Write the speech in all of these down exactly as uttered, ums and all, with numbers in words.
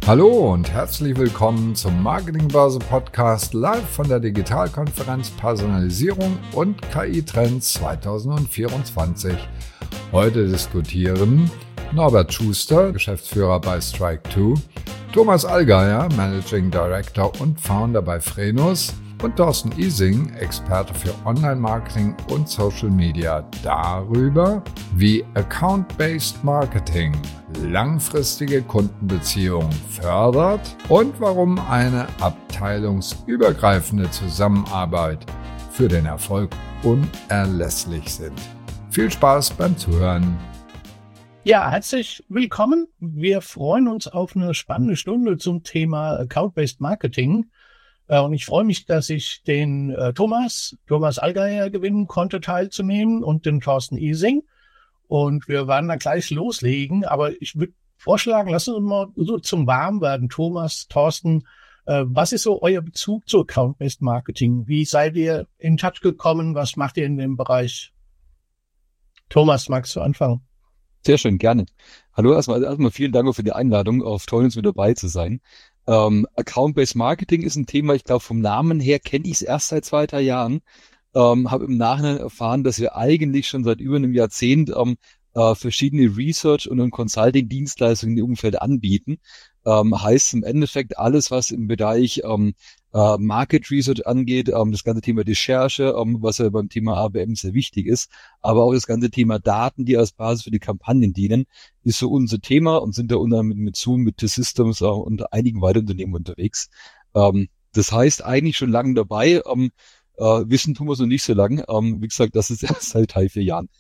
Hallo und herzlich willkommen zum Marketingbörse Podcast live von der Digitalkonferenz Personalisierung und K I-Trends zwanzig vierundzwanzig. Heute diskutieren Norbert Schuster, Geschäftsführer bei Strike zwei, Thomas Allgeier, Managing Director und Founder bei Frenus und Thorsten Ising, Experte für Online-Marketing und Social Media, darüber, wie Account-Based Marketing langfristige Kundenbeziehungen fördert und warum eine abteilungsübergreifende Zusammenarbeit für den Erfolg unerlässlich sind. Viel Spaß beim Zuhören. Ja, herzlich willkommen. Wir freuen uns auf eine spannende Stunde zum Thema Account-Based Marketing. Und ich freue mich, dass ich den äh, Thomas, Thomas Allgeier gewinnen konnte, teilzunehmen und den Thorsten Ising. Und wir werden da gleich loslegen. Aber ich würde vorschlagen, lassen wir mal so zum Warmwerden. Thomas, Thorsten, äh, was ist so euer Bezug zu Account-Based Marketing? Wie seid ihr in Touch gekommen? Was macht ihr in dem Bereich? Thomas, magst du anfangen? Sehr schön, gerne. Hallo, erstmal, erstmal vielen Dank für die Einladung. Auf toll, uns mit dabei zu sein. Ähm, Account-Based Marketing ist ein Thema, ich glaube, vom Namen her kenne ich es erst seit zwei, drei Jahren. Ähm, habe im Nachhinein erfahren, dass wir eigentlich schon seit über einem Jahrzehnt ähm, äh, verschiedene Research- und Consulting-Dienstleistungen im Umfeld anbieten. Ähm, heißt im Endeffekt alles, was im Bereich ähm, äh, Market Research angeht, ähm, das ganze Thema Recherche, ähm, was ja beim Thema A B M sehr wichtig ist, aber auch das ganze Thema Daten, die als Basis für die Kampagnen dienen, ist so unser Thema und sind da unter mit, mit Zoom, mit T-Systems äh, und einigen weiteren Unternehmen unterwegs. Ähm, das heißt eigentlich schon lange dabei, ähm, äh, wissen tun wir es noch nicht so lange. Ähm, wie gesagt, das ist erst seit drei, vier Jahren.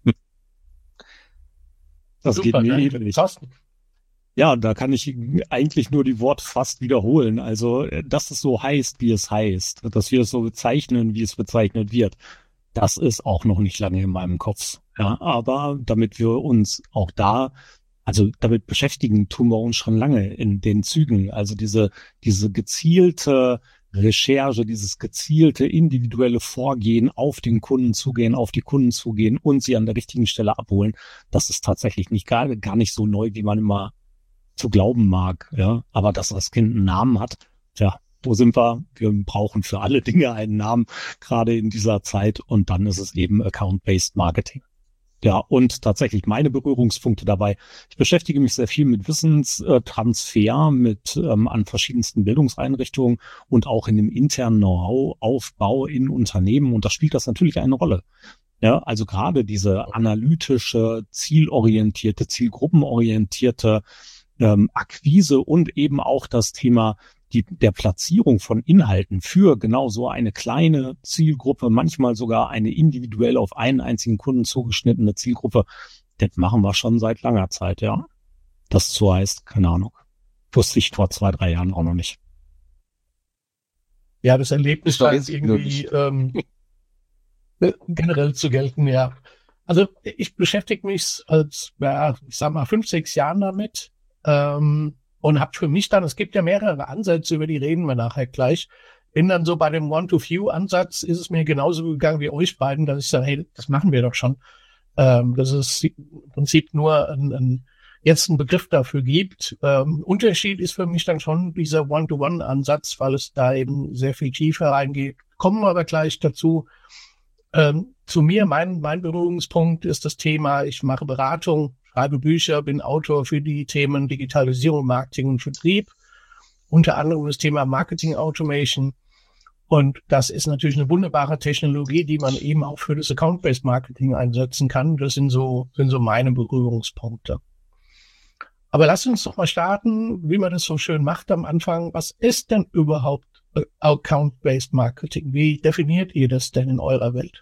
Das Super, geht mir ne? ähnlich. Thorsten? Ja, da kann ich eigentlich nur die Worte fast wiederholen. Also, dass es so heißt, wie es heißt, dass wir es so bezeichnen, wie es bezeichnet wird, das ist auch noch nicht lange in meinem Kopf. Ja, aber damit wir uns auch da, also damit beschäftigen, tun wir uns schon lange in den Zügen. Also diese, diese gezielte Recherche, dieses gezielte individuelle Vorgehen, auf den Kunden zugehen, auf die Kunden zugehen und sie an der richtigen Stelle abholen, das ist tatsächlich nicht gar, gar nicht so neu, wie man immer zu glauben mag, ja, aber dass das Kind einen Namen hat, tja, wo sind wir? Wir brauchen für alle Dinge einen Namen, gerade in dieser Zeit, und dann ist es eben Account-Based Marketing. Ja, und tatsächlich meine Berührungspunkte dabei. Ich beschäftige mich sehr viel mit Wissenstransfer, mit ähm, an verschiedensten Bildungseinrichtungen und auch in dem internen Know-how-Aufbau in Unternehmen, und da spielt das natürlich eine Rolle. Ja, also gerade diese analytische, zielorientierte, zielgruppenorientierte Ähm, Akquise und eben auch das Thema die, der Platzierung von Inhalten für genau so eine kleine Zielgruppe, manchmal sogar eine individuell auf einen einzigen Kunden zugeschnittene Zielgruppe, das machen wir schon seit langer Zeit, ja. Das so heißt, keine Ahnung. Wusste ich vor zwei, drei Jahren auch noch nicht. Ja, das Erlebnis Das war scheint jetzt irgendwie ähm, generell zu gelten, ja. Also ich beschäftige mich als, ja, ich sag mal, fünf, sechs Jahren damit. Ähm, und habe für mich dann, es gibt ja mehrere Ansätze, über die reden wir nachher gleich, bin dann so bei dem One-to-Few-Ansatz, ist es mir genauso gegangen wie euch beiden, dass ich sage, hey, das machen wir doch schon. Ähm, dass es im Prinzip nur ein, ein, jetzt einen Begriff dafür gibt. Ähm, Unterschied ist für mich dann schon dieser One-to-One-Ansatz, weil es da eben sehr viel tiefer reingeht. Kommen wir aber gleich dazu. Ähm, zu mir, mein, mein Berührungspunkt ist das Thema, ich mache Beratung, schreibe Bücher, bin Autor für die Themen Digitalisierung, Marketing und Vertrieb. Unter anderem das Thema Marketing Automation. Und das ist natürlich eine wunderbare Technologie, die man eben auch für das Account-Based Marketing einsetzen kann. Das sind so, sind so meine Berührungspunkte. Aber lasst uns doch mal starten, wie man das so schön macht am Anfang. Was ist denn überhaupt Account-Based Marketing? Wie definiert ihr das denn in eurer Welt?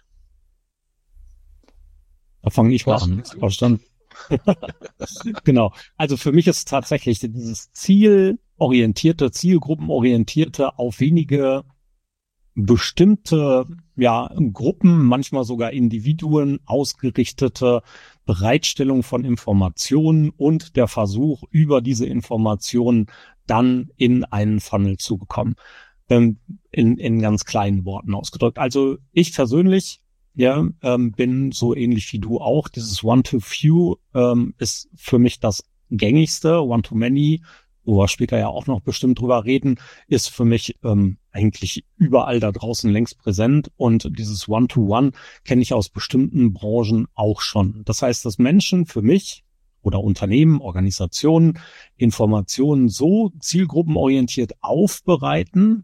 Da fange ich mal an. Verstanden? Genau. Also für mich ist tatsächlich dieses zielorientierte, zielgruppenorientierte, auf wenige bestimmte, ja, Gruppen, manchmal sogar Individuen ausgerichtete Bereitstellung von Informationen und der Versuch, über diese Informationen dann in einen Funnel zu bekommen. Ähm, in, in ganz kleinen Worten ausgedrückt. Also ich persönlich Ja, ähm, bin so ähnlich wie du auch. Dieses One-to-Few ähm, ist für mich das gängigste. One-to-Many wo wir später ja auch noch bestimmt drüber reden, ist für mich ähm, eigentlich überall da draußen längst präsent. Und dieses One-to-One kenne ich aus bestimmten Branchen auch schon. Das heißt, dass Menschen für mich oder Unternehmen, Organisationen Informationen so zielgruppenorientiert aufbereiten,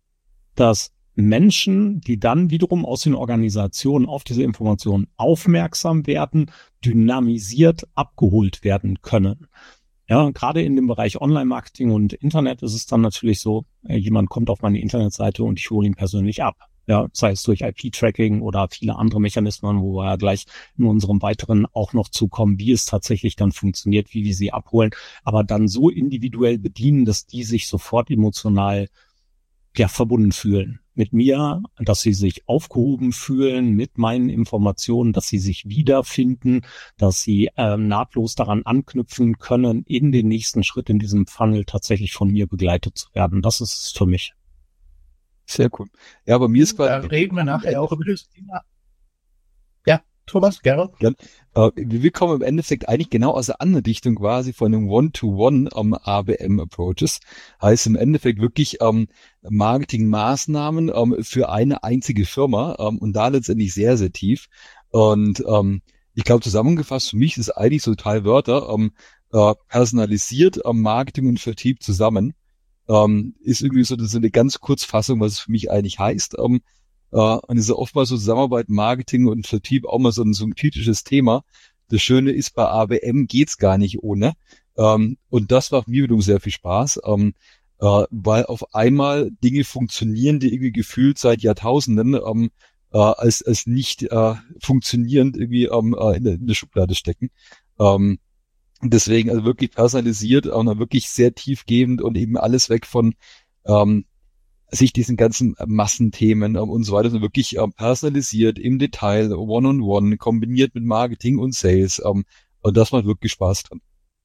dass Menschen, die dann wiederum aus den Organisationen auf diese Informationen aufmerksam werden, dynamisiert abgeholt werden können. Ja, gerade in dem Bereich Online-Marketing und Internet ist es dann natürlich so, jemand kommt auf meine Internetseite und ich hole ihn persönlich ab. Ja, sei es durch I P-Tracking oder viele andere Mechanismen, wo wir ja gleich in unserem weiteren auch noch zukommen, wie es tatsächlich dann funktioniert, wie wir sie abholen, aber dann so individuell bedienen, dass die sich sofort emotional ja verbunden fühlen mit mir, dass sie sich aufgehoben fühlen mit meinen Informationen, dass sie sich wiederfinden, dass sie ähm, nahtlos daran anknüpfen können, in den nächsten Schritt in diesem Funnel tatsächlich von mir begleitet zu werden. Das ist es für mich. Sehr cool. Ja, bei mir ist quasi... Da reden wir nachher auch über das Thema. Ja, Thomas, gerne. Ja, äh, wir kommen im Endeffekt eigentlich genau aus der anderen Richtung quasi von dem One-to-One ähm, A B M-Approaches. Heißt im Endeffekt wirklich ähm, Marketingmaßnahmen ähm, für eine einzige Firma ähm, und da letztendlich sehr, sehr tief. Und ähm, ich glaube, zusammengefasst für mich ist eigentlich so drei Wörter, ähm, äh, personalisiert ähm, Marketing und Vertrieb zusammen. Ähm, ist irgendwie so, das ist eine ganz Kurzfassung, was es für mich eigentlich heißt. Ähm, äh, und es ist oftmals so Zusammenarbeit, Marketing und Vertrieb auch mal so ein, so ein kritisches Thema. Das Schöne ist, bei A B M geht's gar nicht ohne. Ähm, und das macht mir wiederum sehr viel Spaß, ähm, äh, weil auf einmal Dinge funktionieren, die irgendwie gefühlt seit Jahrtausenden ähm, äh, als als nicht äh, funktionierend irgendwie ähm, äh, in, der, in der Schublade stecken. Ähm, Deswegen also wirklich personalisiert und wirklich sehr tiefgehend und eben alles weg von ähm, sich diesen ganzen Massenthemen ähm, und so weiter, sondern wirklich ähm, personalisiert im Detail, One-on-One, kombiniert mit Marketing und Sales. Ähm, und das macht wirklich Spaß dran.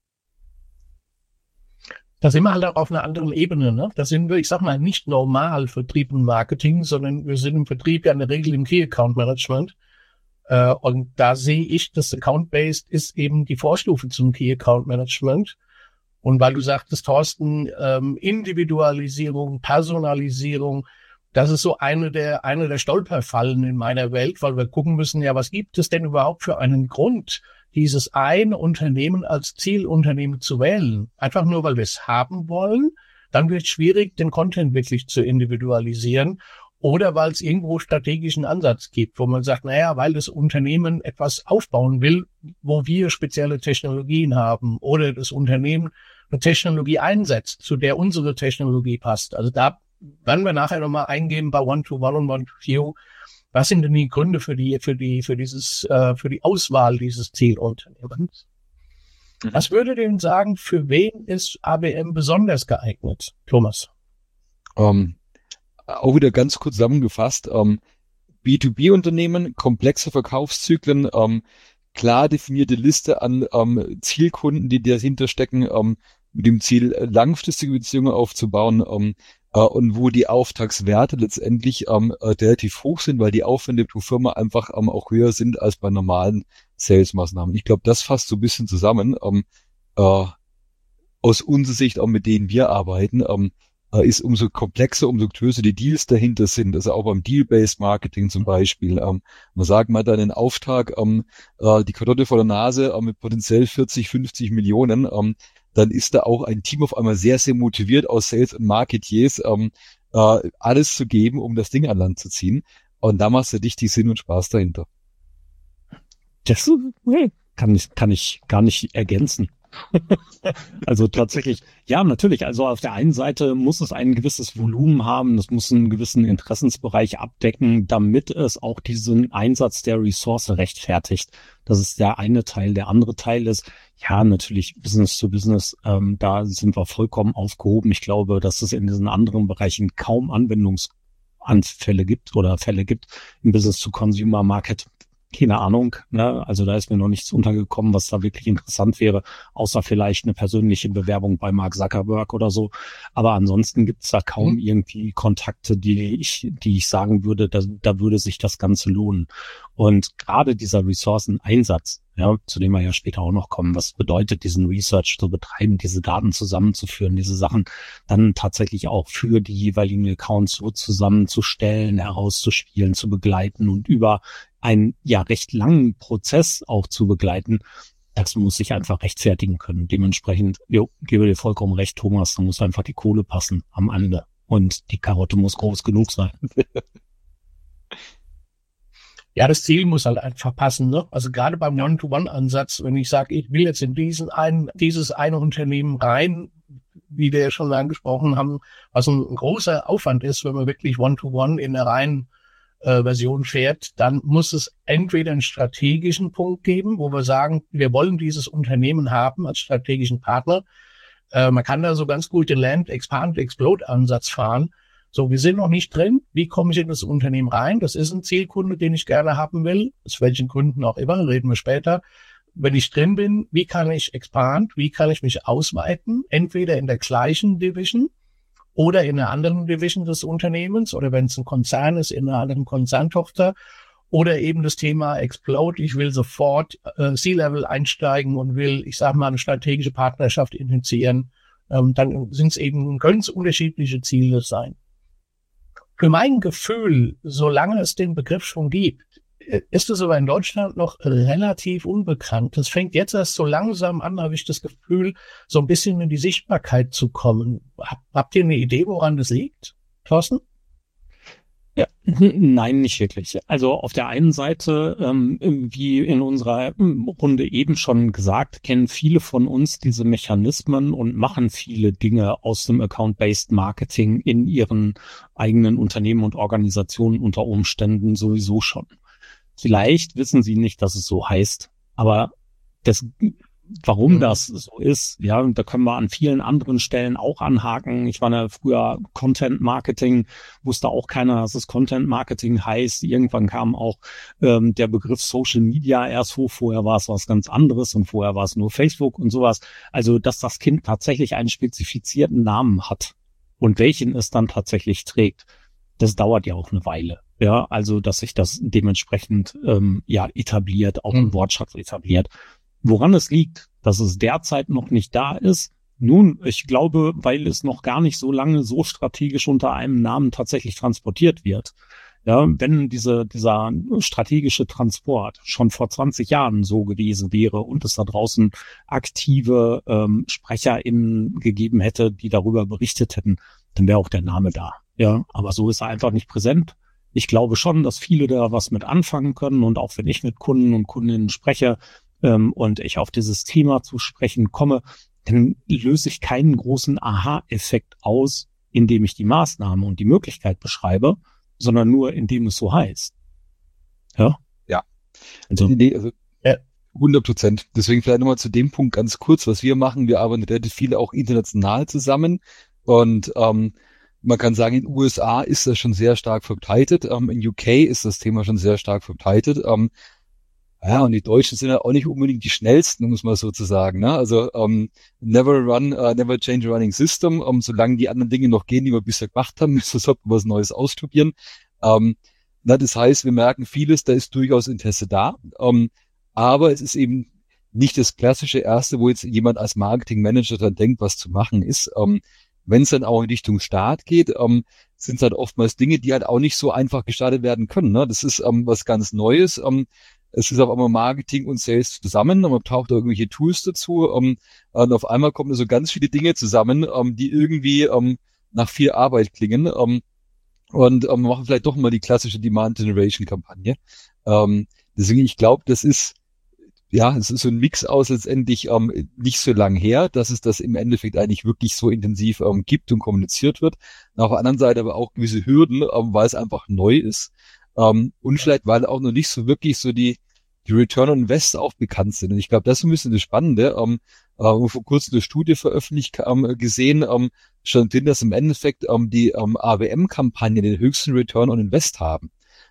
Da sind wir halt auch auf einer anderen Ebene, ne? Da sind wir, ich sag mal, nicht normal Vertrieb und Marketing, sondern wir sind im Vertrieb ja in der Regel im Key Account Management. Uh, und da sehe ich, das Account-Based ist eben die Vorstufe zum Key-Account-Management. Und weil du sagtest, Thorsten, ähm, Individualisierung, Personalisierung, das ist so eine der, eine der Stolperfallen in meiner Welt, weil wir gucken müssen, ja, was gibt es denn überhaupt für einen Grund, dieses eine Unternehmen als Zielunternehmen zu wählen? Einfach nur, weil wir es haben wollen, dann wird es schwierig, den Content wirklich zu individualisieren. Oder weil es irgendwo strategischen Ansatz gibt, wo man sagt, naja, weil das Unternehmen etwas aufbauen will, wo wir spezielle Technologien haben oder das Unternehmen eine Technologie einsetzt, zu der unsere Technologie passt. Also da werden wir nachher nochmal eingehen bei One-to-One und One-to-Few. Was sind denn die Gründe für die, für die, für dieses, äh, für die Auswahl dieses Zielunternehmens? Mhm. Was würdet ihr denn sagen, für wen ist A B M besonders geeignet, Thomas? Um. Auch wieder ganz kurz zusammengefasst, ähm, B zwei B-Unternehmen, komplexe Verkaufszyklen, ähm, klar definierte Liste an ähm, Zielkunden, die dahinter stecken, ähm, mit dem Ziel, langfristige Beziehungen aufzubauen ähm, äh, und wo die Auftragswerte letztendlich ähm, äh, relativ hoch sind, weil die Aufwände pro Firma einfach ähm, auch höher sind als bei normalen Sales-Maßnahmen. Ich glaube, das fasst so ein bisschen zusammen, ähm, äh, aus unserer Sicht auch mit denen wir arbeiten, ähm, ist umso komplexer, umso größer die Deals dahinter sind. Also auch beim Deal-Based Marketing zum Beispiel. Ähm, man sagt mal dann einen Auftrag, ähm, äh, die Karotte vor der Nase äh, mit potenziell vierzig, fünfzig Millionen, ähm, dann ist da auch ein Team auf einmal sehr, sehr motiviert aus Sales und Marketeers, ähm, äh, alles zu geben, um das Ding an Land zu ziehen. Und da macht es ja richtig Sinn und Spaß dahinter. Das kann ich, kann ich gar nicht ergänzen. Also tatsächlich, ja, natürlich. Also auf der einen Seite muss es ein gewisses Volumen haben, das muss einen gewissen Interessensbereich abdecken, damit es auch diesen Einsatz der Ressource rechtfertigt. Das ist der eine Teil. Der andere Teil ist, ja, natürlich Business to Business, ähm, da sind wir vollkommen aufgehoben. Ich glaube, dass es in diesen anderen Bereichen kaum Anwendungsanfälle gibt oder Fälle gibt im Business to Consumer Market. keine Ahnung, ne? Also da ist mir noch nichts untergekommen, was da wirklich interessant wäre, außer vielleicht eine persönliche Bewerbung bei Mark Zuckerberg oder so. Aber ansonsten gibt's da kaum Mhm. irgendwie Kontakte, die ich, die ich sagen würde, da, da würde sich das Ganze lohnen. Und gerade dieser Ressourceneinsatz, ja, zu dem wir ja später auch noch kommen, was bedeutet, diesen Research zu betreiben, diese Daten zusammenzuführen, diese Sachen dann tatsächlich auch für die jeweiligen Accounts so zusammenzustellen, herauszuspielen, zu begleiten und über einen ja recht langen Prozess auch zu begleiten, das muss sich einfach rechtfertigen können. Dementsprechend, jo, gebe dir vollkommen recht, Thomas, da muss einfach die Kohle passen am Ende und die Karotte muss groß genug sein. Ja, das Ziel muss halt einfach passen, ne? Also gerade beim One-to-One-Ansatz, wenn ich sage, ich will jetzt in diesen einen, dieses eine Unternehmen rein, wie wir ja schon angesprochen haben, was ein großer Aufwand ist, wenn man wirklich One-to-One in der reinen äh, Version fährt, dann muss es entweder einen strategischen Punkt geben, wo wir sagen, wir wollen dieses Unternehmen haben als strategischen Partner. Äh, man kann da so ganz gut den Land, Expand, Explode Ansatz fahren. So, wir sind noch nicht drin. Wie komme ich in das Unternehmen rein? Das ist ein Zielkunde, den ich gerne haben will. Aus welchen Gründen auch immer, reden wir später. Wenn ich drin bin, wie kann ich expand? Wie kann ich mich ausweiten? Entweder in der gleichen Division oder in einer anderen Division des Unternehmens oder wenn es ein Konzern ist, in einer anderen Konzerntochter oder eben das Thema Explode. Ich will sofort äh, C-Level einsteigen und will, ich sage mal, eine strategische Partnerschaft initiieren. Ähm, dann sind es eben, können es unterschiedliche Ziele sein. Für mein Gefühl, solange es den Begriff schon gibt, ist es aber in Deutschland noch relativ unbekannt. Das fängt jetzt erst so langsam an, habe ich das Gefühl, so ein bisschen in die Sichtbarkeit zu kommen. Hab, habt ihr eine Idee, woran das liegt, Thorsten? Ja, nein, nicht wirklich. Also auf der einen Seite, ähm, wie in unserer Runde eben schon gesagt, kennen viele von uns diese Mechanismen und machen viele Dinge aus dem Account-Based Marketing in ihren eigenen Unternehmen und Organisationen unter Umständen sowieso schon. Vielleicht wissen sie nicht, dass es so heißt, aber das, warum mhm. das so ist, ja, da können wir an vielen anderen Stellen auch anhaken. Ich war ja früher Content Marketing, wusste auch keiner, dass es Content Marketing heißt. Irgendwann kam auch ähm, der Begriff Social Media erst hoch. Vorher war es was ganz anderes und vorher war es nur Facebook und sowas. Also, dass das Kind tatsächlich einen spezifizierten Namen hat und welchen es dann tatsächlich trägt, das dauert ja auch eine Weile. Ja, also, dass sich das dementsprechend ähm, ja etabliert, auch mhm. im Wortschatz etabliert. Woran es liegt, dass es derzeit noch nicht da ist? Nun, ich glaube, weil es noch gar nicht so lange so strategisch unter einem Namen tatsächlich transportiert wird. Ja, wenn diese, dieser strategische Transport schon vor zwanzig Jahren so gewesen wäre und es da draußen aktive ähm, SprecherInnen gegeben hätte, die darüber berichtet hätten, dann wäre auch der Name da. Ja, aber so ist er einfach nicht präsent. Ich glaube schon, dass viele da was mit anfangen können und auch wenn ich mit Kunden und Kundinnen spreche, und ich auf dieses Thema zu sprechen komme, dann löse ich keinen großen Aha-Effekt aus, indem ich die Maßnahme und die Möglichkeit beschreibe, sondern nur, indem es so heißt. Ja? Ja. Also, nee, also ja. hundert Prozent. Deswegen vielleicht nochmal zu dem Punkt ganz kurz, was wir machen. Wir arbeiten relativ viele auch international zusammen und ähm, man kann sagen, in den U S A ist das schon sehr stark verbreitet. Ähm, in U K ist das Thema schon sehr stark verbreitet. Ähm, Ja, und die Deutschen sind ja auch nicht unbedingt die schnellsten, muss man sozusagen. Ne? Also um, never run, uh, never change a running system. Um, solange die anderen Dinge noch gehen, die wir bisher gemacht haben, sollten wir was Neues ausprobieren. Um, na, das heißt, wir merken vieles, da ist durchaus Interesse da. Um, aber es ist eben nicht das klassische Erste, wo jetzt jemand als Marketingmanager dann denkt, was zu machen ist. Um, wenn es dann auch in Richtung Start geht, um, sind es halt oftmals Dinge, die halt auch nicht so einfach gestartet werden können. Ne? Das ist um, was ganz Neues. Um, Es ist auf einmal Marketing und Sales zusammen und man taucht da irgendwelche Tools dazu um, und auf einmal kommen da so ganz viele Dinge zusammen, um, die irgendwie um, nach viel Arbeit klingen um, und um, machen vielleicht doch mal die klassische Demand-Generation-Kampagne. Um, deswegen, ich glaube, das ist ja, es ist so ein Mix aus letztendlich um, nicht so lang her, dass es das im Endeffekt eigentlich wirklich so intensiv um, gibt und kommuniziert wird. Und auf der anderen Seite aber auch gewisse Hürden, um, weil es einfach neu ist. Um, und vielleicht, weil auch noch nicht so wirklich so die, die Return on Invest auch bekannt sind. Und ich glaube, das ist ein bisschen das Spannende. Um, uh, vor kurzem eine Studie veröffentlicht um, gesehen, um, stand drin, dass im Endeffekt um, die um, A W M-Kampagnen den höchsten Return on Invest haben.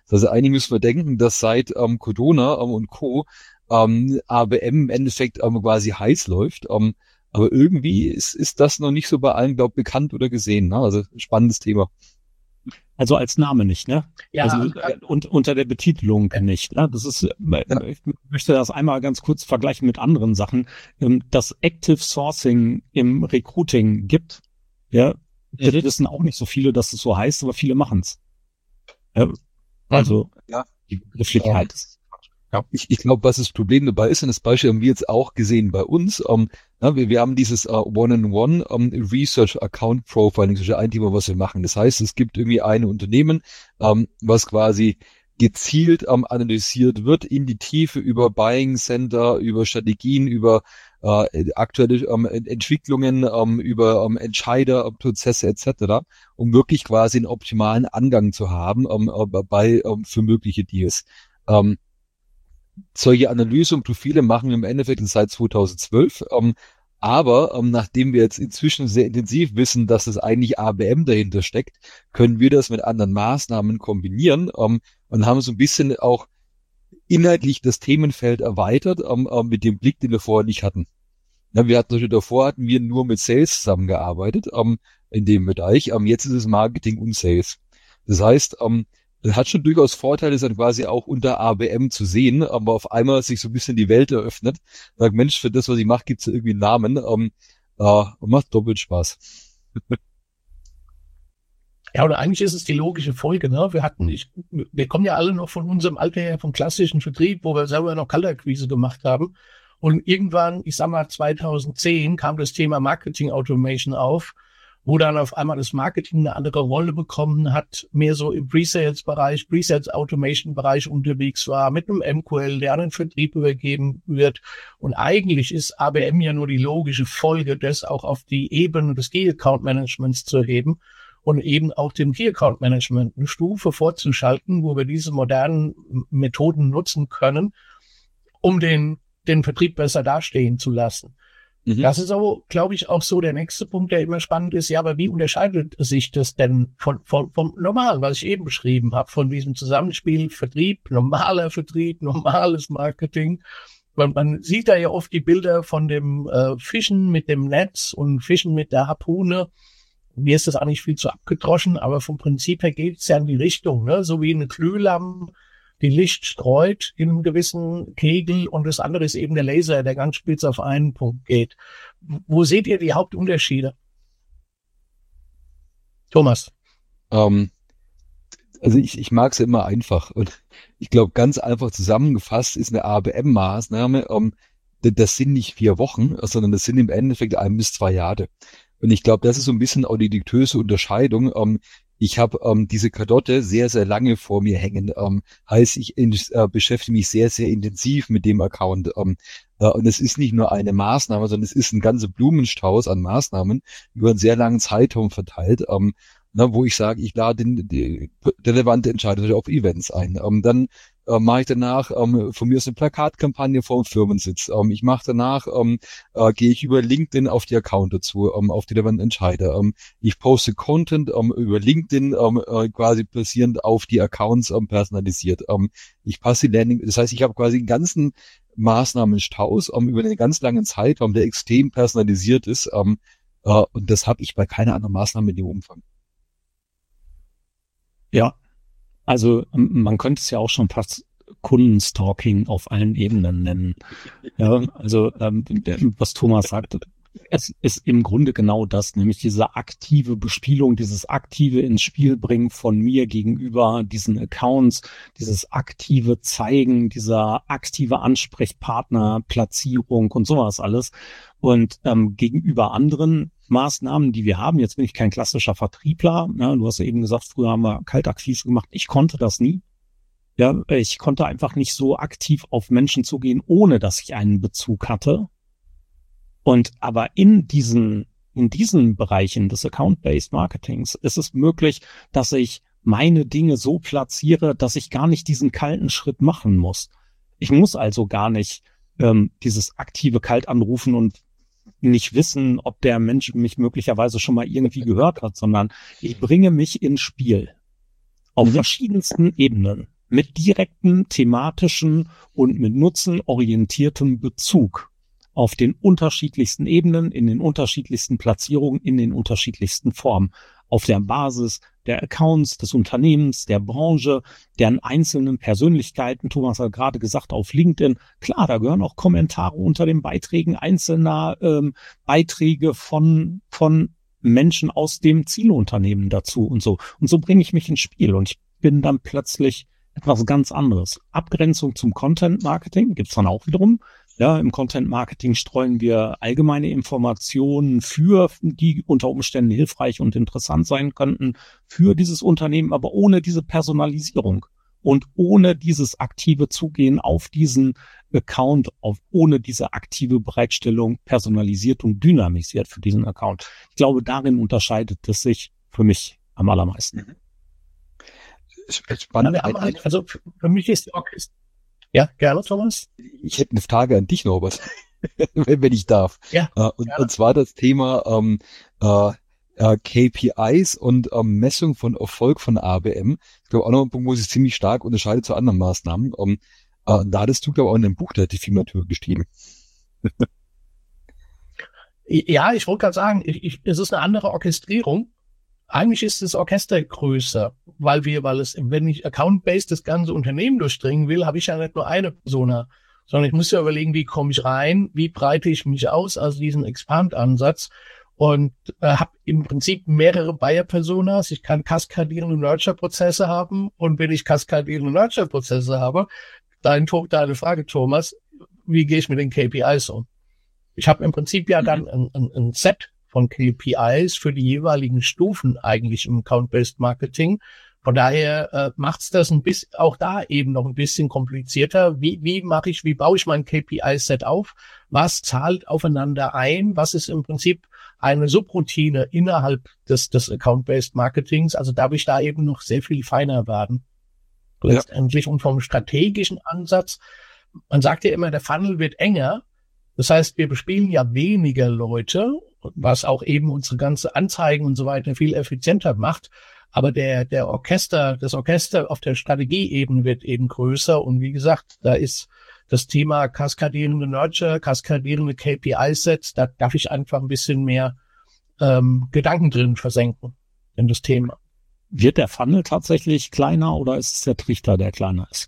Das heißt, eigentlich müssen wir denken, dass seit ähm, Codona ähm, und Co. Ähm, A B M im Endeffekt ähm, quasi heiß läuft. Ähm, aber irgendwie ist, ist das noch nicht so bei allen, glaube ich, bekannt oder gesehen. Ne? Also spannendes Thema. Also als Name nicht, ne? Ja, also äh, und unter der Betitelung ja. nicht. Ne? Das ist, äh, ich möchte das einmal ganz kurz vergleichen mit anderen Sachen. Ähm, dass Active Sourcing im Recruiting gibt, ja, mhm. das wissen auch nicht so viele, dass es so heißt, aber viele machen es. Ja, also ja. die Begrifflichkeit ja. ist. Ja. Ich, ich glaube, was das Problem dabei ist, und das Beispiel haben wir jetzt auch gesehen bei uns, ähm, na, wir, wir haben dieses uh, One-on-One um, Research Account Profiling, das ist ja ein Thema, was wir machen. Das heißt, es gibt irgendwie ein Unternehmen, ähm, was quasi gezielt ähm, analysiert wird in die Tiefe über Buying Center, über Strategien, über äh, aktuelle ähm, Entwicklungen, ähm, über ähm, Entscheider, Prozesse et cetera, um wirklich quasi einen optimalen Angang zu haben ähm, bei ähm, für mögliche Deals. Ähm, Solche Analyse und Profile machen wir im Endeffekt seit zweitausendzwölf. Ähm, aber ähm, nachdem wir jetzt inzwischen sehr intensiv wissen, dass es eigentlich A B M dahinter steckt, können wir das mit anderen Maßnahmen kombinieren ähm, und haben so ein bisschen auch inhaltlich das Themenfeld erweitert ähm, äh, mit dem Blick, den wir vorher nicht hatten. Ja, wir hatten davor hatten wir nur mit Sales zusammengearbeitet ähm, in dem Bereich. Ähm, jetzt ist es Marketing und Sales. Das heißt, ähm, das hat schon durchaus Vorteile, dann quasi auch unter A B M zu sehen, aber auf einmal sich so ein bisschen die Welt eröffnet. Sagt, Mensch, für das, was ich mache, gibt es irgendwie einen Namen. Ähm, äh, und macht doppelt Spaß. Ja, oder eigentlich ist es die logische Folge, ne? Wir hatten, ich, wir kommen ja alle noch von unserem Alter her, vom klassischen Vertrieb, wo wir selber noch Kaltakquise gemacht haben. Und irgendwann, ich sag mal zweitausendzehn, kam das Thema Marketing Automation auf, wo dann auf einmal das Marketing eine andere Rolle bekommen hat, mehr so im Pre-Sales-Bereich, Pre-Sales-Automation-Bereich unterwegs war, mit einem M Q L, der an den Vertrieb übergeben wird. Und eigentlich ist A B M ja nur die logische Folge, das auch auf die Ebene des Key-Account-Managements zu heben und eben auch dem Key-Account-Management eine Stufe vorzuschalten, wo wir diese modernen Methoden nutzen können, um den, den Vertrieb besser dastehen zu lassen. Mhm. Das ist aber, glaube ich, auch so der nächste Punkt, der immer spannend ist. Ja, aber wie unterscheidet sich das denn von, von, vom Normalen, was ich eben beschrieben habe, von diesem Zusammenspiel Vertrieb, normaler Vertrieb, normales Marketing? Weil man sieht da ja oft die Bilder von dem äh, Fischen mit dem Netz und Fischen mit der Harpune. Mir ist das eigentlich viel zu abgedroschen, aber vom Prinzip her geht es ja in die Richtung, ne? So wie eine Glühlampe, die Licht streut in einem gewissen Kegel und das andere ist eben der Laser, der ganz spitz auf einen Punkt geht. Wo seht ihr die Hauptunterschiede? Thomas? Ähm, also ich, ich mag es ja immer einfach und ich glaube, ganz einfach zusammengefasst ist eine A B M-Maßnahme, ähm, das sind nicht vier Wochen, sondern das sind im Endeffekt ein bis zwei Jahre. Und ich glaube, das ist so ein bisschen auch die diktöse Unterscheidung. Ähm, Ich habe ähm, diese Karotte sehr, sehr lange vor mir hängen. Ähm, heißt, ich in, äh, beschäftige mich sehr, sehr intensiv mit dem Account. Ähm, äh, und es ist nicht nur eine Maßnahme, sondern es ist ein ganzer Blumenstrauß an Maßnahmen über einen sehr langen Zeitraum verteilt, ähm, na, wo ich sage, ich lade den, die relevante Entscheidung auf Events ein. Ähm, dann äh, mache ich danach ähm, von mir aus eine Plakatkampagne vor dem Firmensitz. Ähm, ich mache danach, ähm, äh, gehe ich über LinkedIn auf die Account dazu, ähm, auf die relevanten Entscheider. Ähm, ich poste Content ähm, über LinkedIn ähm, äh, quasi basierend auf die Accounts ähm, personalisiert. Ähm, ich passe die Landing, das heißt, ich habe quasi einen ganzen Maßnahmenstaus ähm, über einen ganz langen Zeitraum, der extrem personalisiert ist. Ähm, äh, und das habe ich bei keiner anderen Maßnahme in dem Umfang. Ja, also man könnte es ja auch schon fast Kundenstalking auf allen Ebenen nennen. Ja, also ähm, was Thomas sagte, es ist im Grunde genau das, nämlich diese aktive Bespielung, dieses aktive ins Spiel bringen von mir gegenüber diesen Accounts, dieses aktive Zeigen, dieser aktive Ansprechpartner, Platzierung und sowas alles. Und ähm, gegenüber anderen Maßnahmen, die wir haben, jetzt bin ich kein klassischer Vertriebler, ja, du hast ja eben gesagt, früher haben wir Kaltakquise gemacht, ich konnte das nie. Ja, ich konnte einfach nicht so aktiv auf Menschen zugehen, ohne dass ich einen Bezug hatte. Und aber in diesen, in diesen Bereichen des Account-Based Marketings ist es möglich, dass ich meine Dinge so platziere, dass ich gar nicht diesen kalten Schritt machen muss. Ich muss also gar nicht ähm, dieses aktive Kalt anrufen und nicht wissen, ob der Mensch mich möglicherweise schon mal irgendwie gehört hat, sondern ich bringe mich ins Spiel. Auf mhm. verschiedensten Ebenen. mit direkten, thematischen und mit nutzenorientiertem Bezug auf den unterschiedlichsten Ebenen, in den unterschiedlichsten Platzierungen, in den unterschiedlichsten Formen, auf der Basis der Accounts, des Unternehmens, der Branche, deren einzelnen Persönlichkeiten. Thomas hat gerade gesagt, auf LinkedIn, klar, da gehören auch Kommentare unter den Beiträgen einzelner ähm, Beiträge von von Menschen aus dem Zielunternehmen dazu und so. Und so bringe ich mich ins Spiel und ich bin dann plötzlich etwas ganz anderes. Abgrenzung zum Content Marketing gibt's dann auch wiederum. Ja, im Content Marketing streuen wir allgemeine Informationen für, die unter Umständen hilfreich und interessant sein könnten für dieses Unternehmen, aber ohne diese Personalisierung und ohne dieses aktive Zugehen auf diesen Account, auf, ohne diese aktive Bereitstellung personalisiert und dynamisiert für diesen Account. Ich glaube, darin unterscheidet es sich für mich am allermeisten. Spannend. Ja, halt, also für mich ist die Orchester. Ja, gerne, Thomas. Ich hätte eine Frage an dich, Norbert, wenn, wenn ich darf. Ja, äh, und, und zwar das Thema ähm, äh, äh, K P Is und ähm, Messung von Erfolg von A B M. Ich glaube auch noch ein Punkt, wo sich ziemlich stark unterscheidet zu anderen Maßnahmen. Um, äh, da hattest du, glaube ich, auch in einem Buch der Firmatur geschrieben. Ja, ich wollte gerade sagen, ich, ich, es ist eine andere Orchestrierung. Eigentlich ist das Orchester größer, weil wir, weil es, wenn ich account-based das ganze Unternehmen durchdringen will, habe ich ja nicht nur eine Persona, sondern ich muss ja überlegen, wie komme ich rein, wie breite ich mich aus, also diesen Expand-Ansatz und äh, habe im Prinzip mehrere Buyer-Personas. Ich kann kaskadierende Nurture-Prozesse haben und wenn ich kaskadierende Nurture-Prozesse habe, dein, deine Frage, Thomas, wie gehe ich mit den K P Is um? Ich habe im Prinzip ja dann ein, ein, ein Set von K P Is für die jeweiligen Stufen eigentlich im Account-Based Marketing. Von daher äh, macht's das ein bisschen, auch da eben noch ein bisschen komplizierter. Wie, wie mache ich, wie baue ich mein K P I-Set auf? Was zahlt aufeinander ein? Was ist im Prinzip eine Subroutine innerhalb des, des Account-Based Marketings? Also darf ich da eben noch sehr viel feiner werden. Letztendlich. Ja. Und vom strategischen Ansatz, man sagt ja immer, der Funnel wird enger. Das heißt, wir bespielen ja weniger Leute, was auch eben unsere ganze Anzeigen und so weiter viel effizienter macht. Aber der, der Orchester, das Orchester auf der Strategieebene wird eben größer. Und wie gesagt, da ist das Thema kaskadierende Nurture, kaskadierende K P I-Sets, da darf ich einfach ein bisschen mehr ähm, Gedanken drin versenken in das Thema. Wird der Funnel tatsächlich kleiner oder ist es der Trichter, der kleiner ist?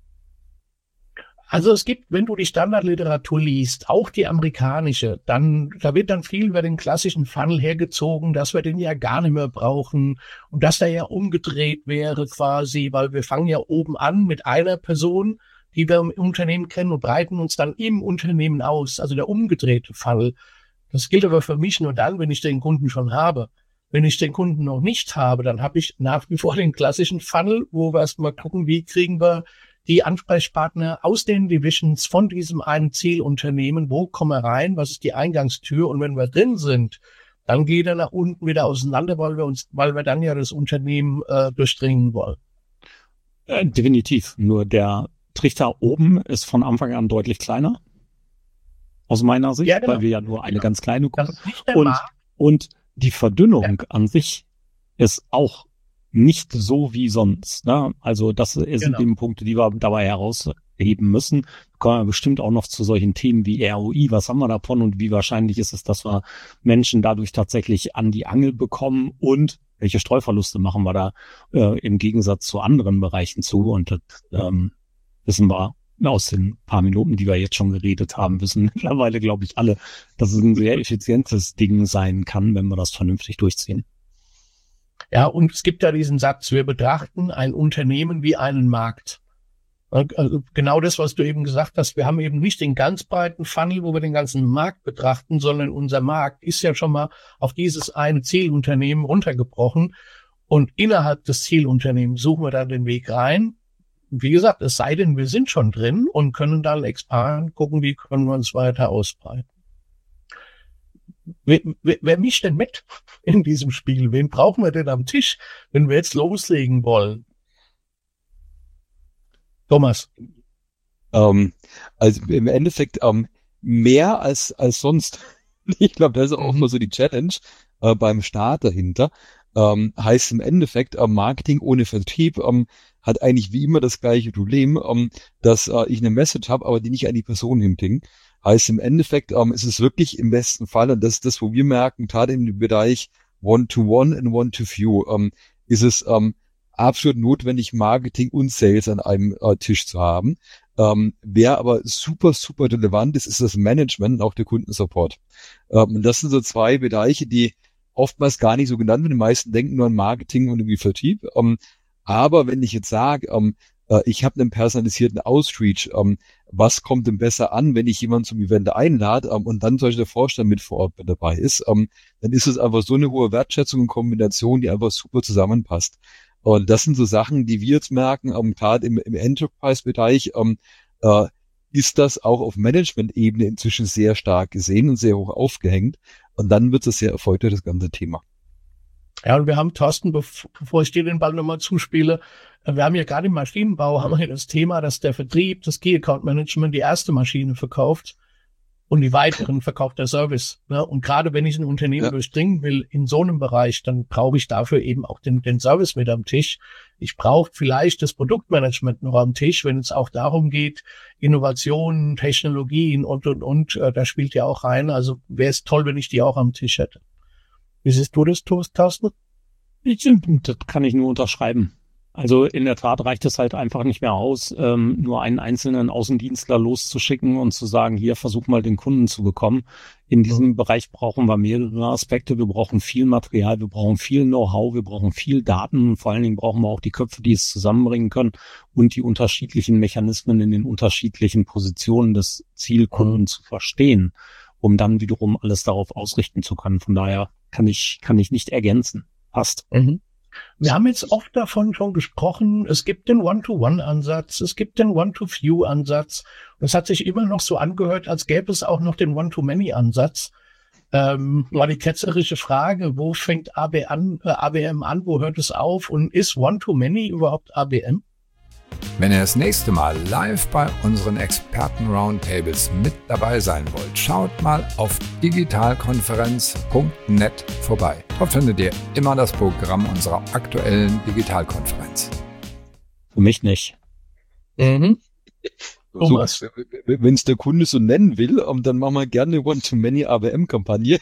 Also es gibt, wenn du die Standardliteratur liest, auch die amerikanische, dann, da wird dann viel über den klassischen Funnel hergezogen, dass wir den ja gar nicht mehr brauchen und dass der ja umgedreht wäre quasi, weil wir fangen ja oben an mit einer Person, die wir im Unternehmen kennen und breiten uns dann im Unternehmen aus, also der umgedrehte Funnel. Das gilt aber für mich nur dann, wenn ich den Kunden schon habe. Wenn ich den Kunden noch nicht habe, dann habe ich nach wie vor den klassischen Funnel, wo wir erstmal gucken, wie kriegen wir die Ansprechpartner aus den Divisions von diesem einen Zielunternehmen, wo kommen wir rein, was ist die Eingangstür und wenn wir drin sind, dann geht er nach unten wieder auseinander, weil wir uns, weil wir dann ja das Unternehmen äh, durchdringen wollen. Äh, definitiv. Nur der Trichter oben ist von Anfang an deutlich kleiner. Aus meiner Sicht, ja, genau. Weil wir ja nur eine genau. ganz kleine Gruppe und, und die Verdünnung ja. an sich ist auch nicht so wie sonst. Ne? Also das sind genau. eben Punkte, die wir dabei herausheben müssen. Kommen wir bestimmt auch noch zu solchen Themen wie R O I. Was haben wir davon und wie wahrscheinlich ist es, dass wir Menschen dadurch tatsächlich an die Angel bekommen und welche Streuverluste machen wir da äh, im Gegensatz zu anderen Bereichen zu. Und das ähm, wissen wir aus den paar Minuten, die wir jetzt schon geredet haben, wissen mittlerweile, glaube ich, alle, dass es ein sehr effizientes Ding sein kann, wenn wir das vernünftig durchziehen. Ja, und es gibt ja diesen Satz, wir betrachten ein Unternehmen wie einen Markt. Also genau das, was du eben gesagt hast, wir haben eben nicht den ganz breiten Funnel, wo wir den ganzen Markt betrachten, sondern unser Markt ist ja schon mal auf dieses eine Zielunternehmen runtergebrochen und innerhalb des Zielunternehmens suchen wir dann den Weg rein. Wie gesagt, es sei denn, wir sind schon drin und können dann expand, gucken, wie können wir uns weiter ausbreiten. Wer, wer, wer mischt denn mit in diesem Spiel? Wen brauchen wir denn am Tisch, wenn wir jetzt loslegen wollen? Thomas? Ähm, also im Endeffekt ähm, mehr als als sonst. Ich glaube, das ist auch mhm. mal so die Challenge äh, beim Start dahinter. Ähm, heißt im Endeffekt, äh, Marketing ohne Vertrieb ähm, hat eigentlich wie immer das gleiche Problem, ähm, dass äh, ich eine Message habe, aber die nicht an die Person hinbringt. Heißt im Endeffekt, ähm, ist es wirklich im besten Fall, und das ist das, wo wir merken, gerade im Bereich One-to-One und One-to-Few, ähm, ist es ähm, absolut notwendig, Marketing und Sales an einem äh, Tisch zu haben. Ähm, wer aber super, super relevant ist, ist das Management und auch der Kundensupport. Ähm, und das sind so zwei Bereiche, die oftmals gar nicht so genannt werden. Die meisten denken nur an Marketing und irgendwie Vertrieb. Ähm, aber wenn ich jetzt sage, ähm, äh, ich habe einen personalisierten Outreach, ähm, was kommt denn besser an, wenn ich jemanden zum Event einlade ähm, und dann zum Beispiel der Vorstand mit vor Ort mit dabei ist, ähm, dann ist es einfach so eine hohe Wertschätzung und Kombination, die einfach super zusammenpasst. Und das sind so Sachen, die wir jetzt merken, ähm, gerade im, im Enterprise-Bereich, ähm, äh, ist das auch auf Management-Ebene inzwischen sehr stark gesehen und sehr hoch aufgehängt. Und dann wird es sehr erfolgreich, das ganze Thema. Ja, und wir haben, Thorsten, bevor ich dir den Ball nochmal zuspiele, wir haben ja gerade im Maschinenbau, haben wir ja das Thema, dass der Vertrieb, das Key Account Management die erste Maschine verkauft und die weiteren verkauft der Service. Ne? Und gerade wenn ich ein Unternehmen ja. durchdringen will in so einem Bereich, dann brauche ich dafür eben auch den, den Service mit am Tisch. Ich brauche vielleicht das Produktmanagement noch am Tisch, wenn es auch darum geht, Innovationen, Technologien und, und, und, äh, da spielt ja auch rein. Also wäre es toll, wenn ich die auch am Tisch hätte. Wie siehst du das, Thorsten? Das kann ich nur unterschreiben. Also in der Tat reicht es halt einfach nicht mehr aus, ähm, nur einen einzelnen Außendienstler loszuschicken und zu sagen, hier, versuch mal den Kunden zu bekommen. In diesem mhm. Bereich brauchen wir mehrere Aspekte. Wir brauchen viel Material, wir brauchen viel Know-how, wir brauchen viel Daten. Vor allen Dingen brauchen wir auch die Köpfe, die es zusammenbringen können und die unterschiedlichen Mechanismen in den unterschiedlichen Positionen des Zielkunden mhm. zu verstehen, um dann wiederum alles darauf ausrichten zu können. Von daher kann ich, kann ich nicht ergänzen. Passt. Mhm. Wir haben jetzt oft davon schon gesprochen, es gibt den One-to-One-Ansatz, es gibt den One-to-Few-Ansatz. Und es hat sich immer noch so angehört, als gäbe es auch noch den One-to-Many-Ansatz. Ähm, war die ketzerische Frage, wo fängt A B an, äh, A B M an, wo hört es auf und ist One-to-Many überhaupt A B M? Wenn ihr das nächste Mal live bei unseren Experten-Roundtables mit dabei sein wollt, schaut mal auf digitalkonferenz punkt net vorbei. Dort findet ihr immer das Programm unserer aktuellen Digitalkonferenz. Für mich nicht. Mhm. So, wenn es der Kunde so nennen will, dann machen wir gerne eine One-to-Many-A B M-Kampagne.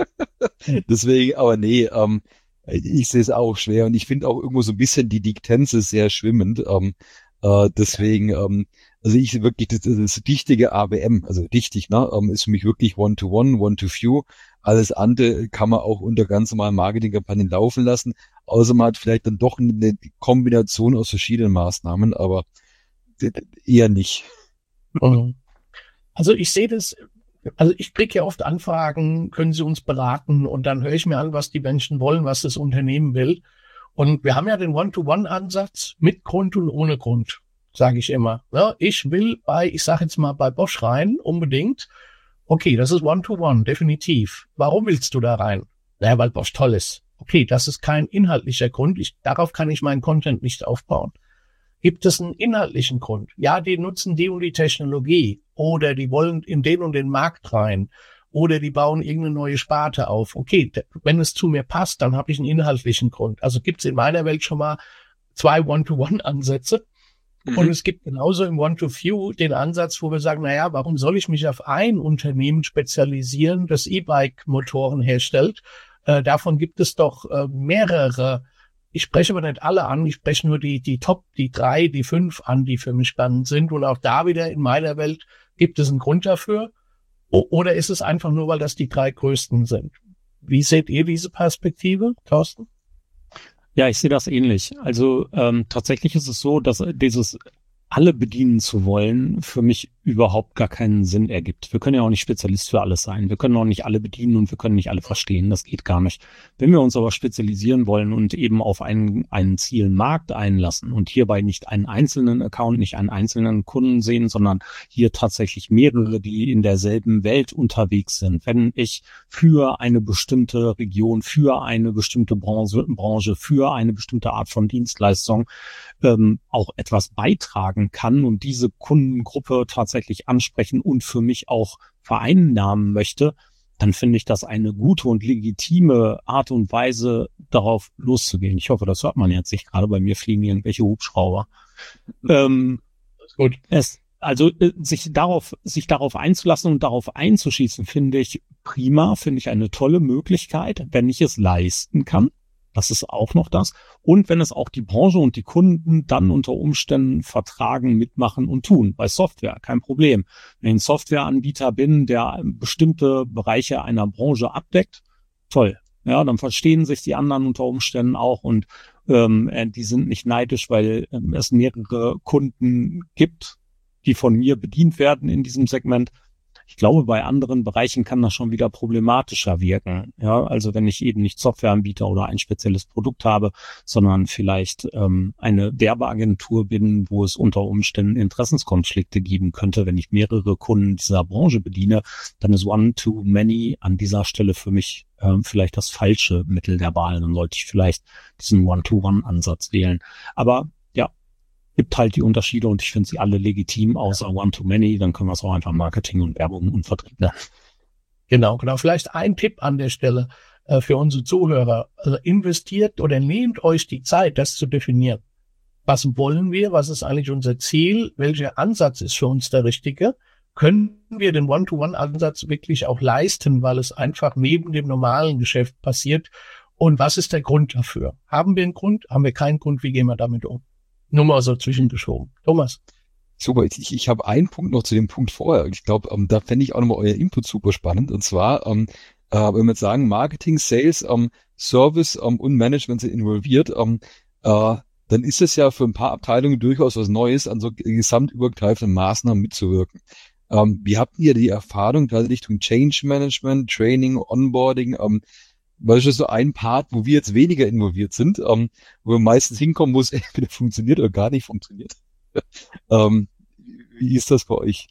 Deswegen, aber nee, ähm, ich sehe es auch schwer und ich finde auch irgendwo so ein bisschen die Diktenz ist sehr schwimmend. Ähm, äh, deswegen, ähm, also ich wirklich, das, das dichtige A B M, also dichtig, ne, ähm, ist für mich wirklich One-to-One, One-to-Few. Alles andere kann man auch unter ganz normalen Marketingkampagnen laufen lassen, außer man hat vielleicht dann doch eine Kombination aus verschiedenen Maßnahmen, aber eher nicht. Also ich sehe das, also ich kriege ja oft Anfragen, können Sie uns beraten? Und dann höre ich mir an, was die Menschen wollen, was das Unternehmen will. Und wir haben ja den One-to-One-Ansatz mit Grund und ohne Grund, sage ich immer. Ja, ich will bei, ich sage jetzt mal bei Bosch rein, unbedingt. Okay, das ist One-to-One, definitiv. Warum willst du da rein? Naja, weil Bosch toll ist. Okay, das ist kein inhaltlicher Grund. Ich, darauf kann ich meinen Content nicht aufbauen. Gibt es einen inhaltlichen Grund? Ja, die nutzen die und die Technologie oder die wollen in den und den Markt rein oder die bauen irgendeine neue Sparte auf. Okay, wenn es zu mir passt, dann habe ich einen inhaltlichen Grund. Also gibt es in meiner Welt schon mal zwei One-to-One-Ansätze. Mhm. Und es gibt genauso im One-to-Few den Ansatz, wo wir sagen, naja, warum soll ich mich auf ein Unternehmen spezialisieren, das E-Bike-Motoren herstellt? Äh, davon gibt es doch äh, mehrere. Ich spreche aber nicht alle an, ich spreche nur die, die Top, die drei, die fünf an, die für mich spannend sind. Und auch da wieder in meiner Welt gibt es einen Grund dafür. O- oder ist es einfach nur, weil das die drei größten sind? Wie seht ihr diese Perspektive, Thorsten? Ja, ich sehe das ähnlich. Also ähm, tatsächlich ist es so, dass dieses alle bedienen zu wollen, für mich überhaupt gar keinen Sinn ergibt. Wir können ja auch nicht Spezialist für alles sein. Wir können auch nicht alle bedienen und wir können nicht alle verstehen. Das geht gar nicht. Wenn wir uns aber spezialisieren wollen und eben auf einen, einen Zielmarkt einlassen und hierbei nicht einen einzelnen Account, nicht einen einzelnen Kunden sehen, sondern hier tatsächlich mehrere, die in derselben Welt unterwegs sind. Wenn ich für eine bestimmte Region, für eine bestimmte Branche, Branche für eine bestimmte Art von Dienstleistung ähm, auch etwas beitragen kann und diese Kundengruppe tatsächlich ansprechen und für mich auch vereinnahmen möchte, dann finde ich das eine gute und legitime Art und Weise, darauf loszugehen. Ich hoffe, das hört man jetzt nicht. Gerade bei mir fliegen irgendwelche Hubschrauber. Ähm, Gut. Es, also äh, sich darauf, sich darauf einzulassen und darauf einzuschießen, finde ich prima, finde ich eine tolle Möglichkeit, wenn ich es leisten kann. Das ist auch noch das. Und wenn es auch die Branche und die Kunden dann unter Umständen vertragen, mitmachen und tun. Bei Software kein Problem. Wenn ich ein Softwareanbieter bin, der bestimmte Bereiche einer Branche abdeckt, toll. Ja, dann verstehen sich die anderen unter Umständen auch und ähm, die sind nicht neidisch, weil ähm, es mehrere Kunden gibt, die von mir bedient werden in diesem Segment. Ich glaube, bei anderen Bereichen kann das schon wieder problematischer wirken. Ja, also wenn ich eben nicht Softwareanbieter oder ein spezielles Produkt habe, sondern vielleicht ähm, eine Werbeagentur bin, wo es unter Umständen Interessenskonflikte geben könnte, wenn ich mehrere Kunden dieser Branche bediene, dann ist One Too Many an dieser Stelle für mich ähm, vielleicht das falsche Mittel der Wahl. Dann sollte ich vielleicht diesen One-to-One-Ansatz wählen. Aber gibt halt die Unterschiede und ich finde sie alle legitim, außer One-to-Many, dann können wir es auch einfach Marketing und Werbung und Vertrieb nennen. Genau, genau. Vielleicht ein Tipp an der Stelle äh, für unsere Zuhörer. Also investiert oder nehmt euch die Zeit, das zu definieren. Was wollen wir? Was ist eigentlich unser Ziel? Welcher Ansatz ist für uns der richtige? Können wir den One-to-One-Ansatz wirklich auch leisten, weil es einfach neben dem normalen Geschäft passiert? Und was ist der Grund dafür? Haben wir einen Grund? Haben wir keinen Grund? Wie gehen wir damit um? Nur mal so zwischengeschoben. Thomas. Super, ich, ich habe einen Punkt noch zu dem Punkt vorher. Ich glaube, ähm, da fände ich auch nochmal euer Input super spannend. Und zwar, ähm, äh, wenn wir jetzt sagen, Marketing, Sales, ähm, Service ähm, und Management sind involviert, ähm, äh, dann ist es ja für ein paar Abteilungen durchaus was Neues, an so gesamtübergreifenden Maßnahmen mitzuwirken. Ähm, wie habt ihr die Erfahrung da Richtung Change Management, Training, Onboarding, ähm, weil das ist so ein Part, wo wir jetzt weniger involviert sind, ähm, wo wir meistens hinkommen, wo es entweder funktioniert oder gar nicht funktioniert. ähm, wie ist das bei euch?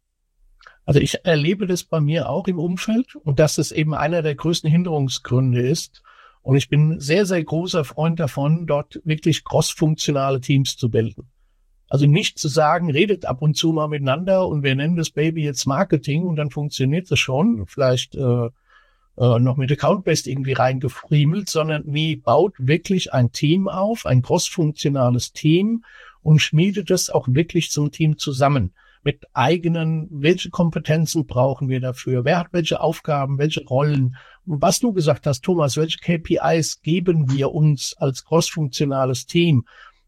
Also ich erlebe das bei mir auch im Umfeld und dass es eben einer der größten Hinderungsgründe ist. Und ich bin sehr, sehr großer Freund davon, dort wirklich cross-funktionale Teams zu bilden. Also nicht zu sagen, redet ab und zu mal miteinander und wir nennen das Baby jetzt Marketing und dann funktioniert es schon. Vielleicht äh, noch mit Account-Based irgendwie reingefriemelt, sondern wie baut wirklich ein Team auf, ein cross-funktionales Team und schmiedet es auch wirklich zum Team zusammen. Mit eigenen, welche Kompetenzen brauchen wir dafür? Wer hat welche Aufgaben, welche Rollen? Und was du gesagt hast, Thomas, welche K P Is geben wir uns als cross-funktionales Team?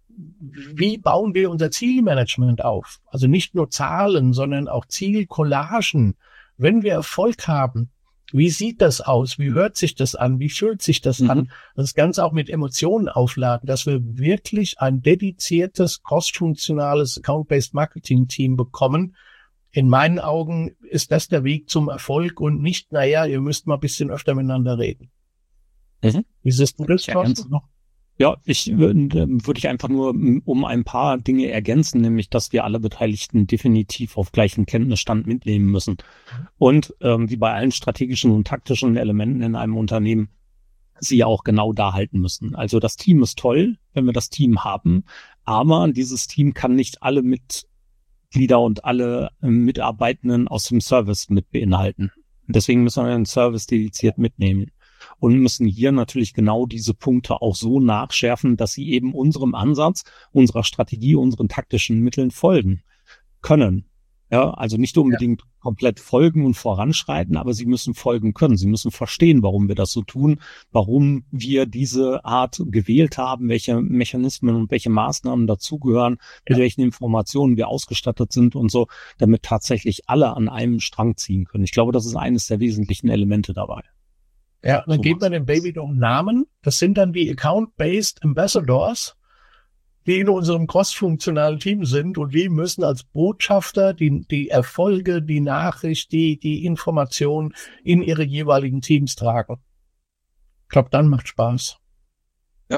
Wie bauen wir unser Zielmanagement auf? Also nicht nur Zahlen, sondern auch Zielcollagen. Wenn wir Erfolg haben, wie sieht das aus? Wie hört sich das an? Wie fühlt sich das mhm. an? Das Ganze auch mit Emotionen aufladen, dass wir wirklich ein dediziertes, cross-funktionales Account-Based Marketing-Team bekommen. In meinen Augen ist das der Weg zum Erfolg und nicht, naja, ihr müsst mal ein bisschen öfter miteinander reden. Mhm. Wie siehst du das, Thorsten? noch? Ja, ich äh, würde ich einfach nur um ein paar Dinge ergänzen, nämlich, dass wir alle Beteiligten definitiv auf gleichen Kenntnisstand mitnehmen müssen. Und ähm, wie bei allen strategischen und taktischen Elementen in einem Unternehmen, sie auch genau da halten müssen. Also das Team ist toll, wenn wir das Team haben, aber dieses Team kann nicht alle Mitglieder und alle äh, Mitarbeitenden aus dem Service mit beinhalten. Deswegen müssen wir den Service dediziert mitnehmen. Und müssen hier natürlich genau diese Punkte auch so nachschärfen, dass sie eben unserem Ansatz, unserer Strategie, unseren taktischen Mitteln folgen können. Ja, also nicht unbedingt ja. komplett folgen und voranschreiten, aber sie müssen folgen können. Sie müssen verstehen, warum wir das so tun, warum wir diese Art gewählt haben, welche Mechanismen und welche Maßnahmen dazugehören, mit ja. welchen Informationen wir ausgestattet sind und so, damit tatsächlich alle an einem Strang ziehen können. Ich glaube, das ist eines der wesentlichen Elemente dabei. Ja, dann so geben wir dem Baby doch einen Namen. Das sind dann die Account-Based Ambassadors, die in unserem cross-funktionalen Team sind und wir müssen als Botschafter die, die Erfolge, die Nachricht, die, die Information in ihre jeweiligen Teams tragen. Ich glaube, dann macht Spaß. Ja.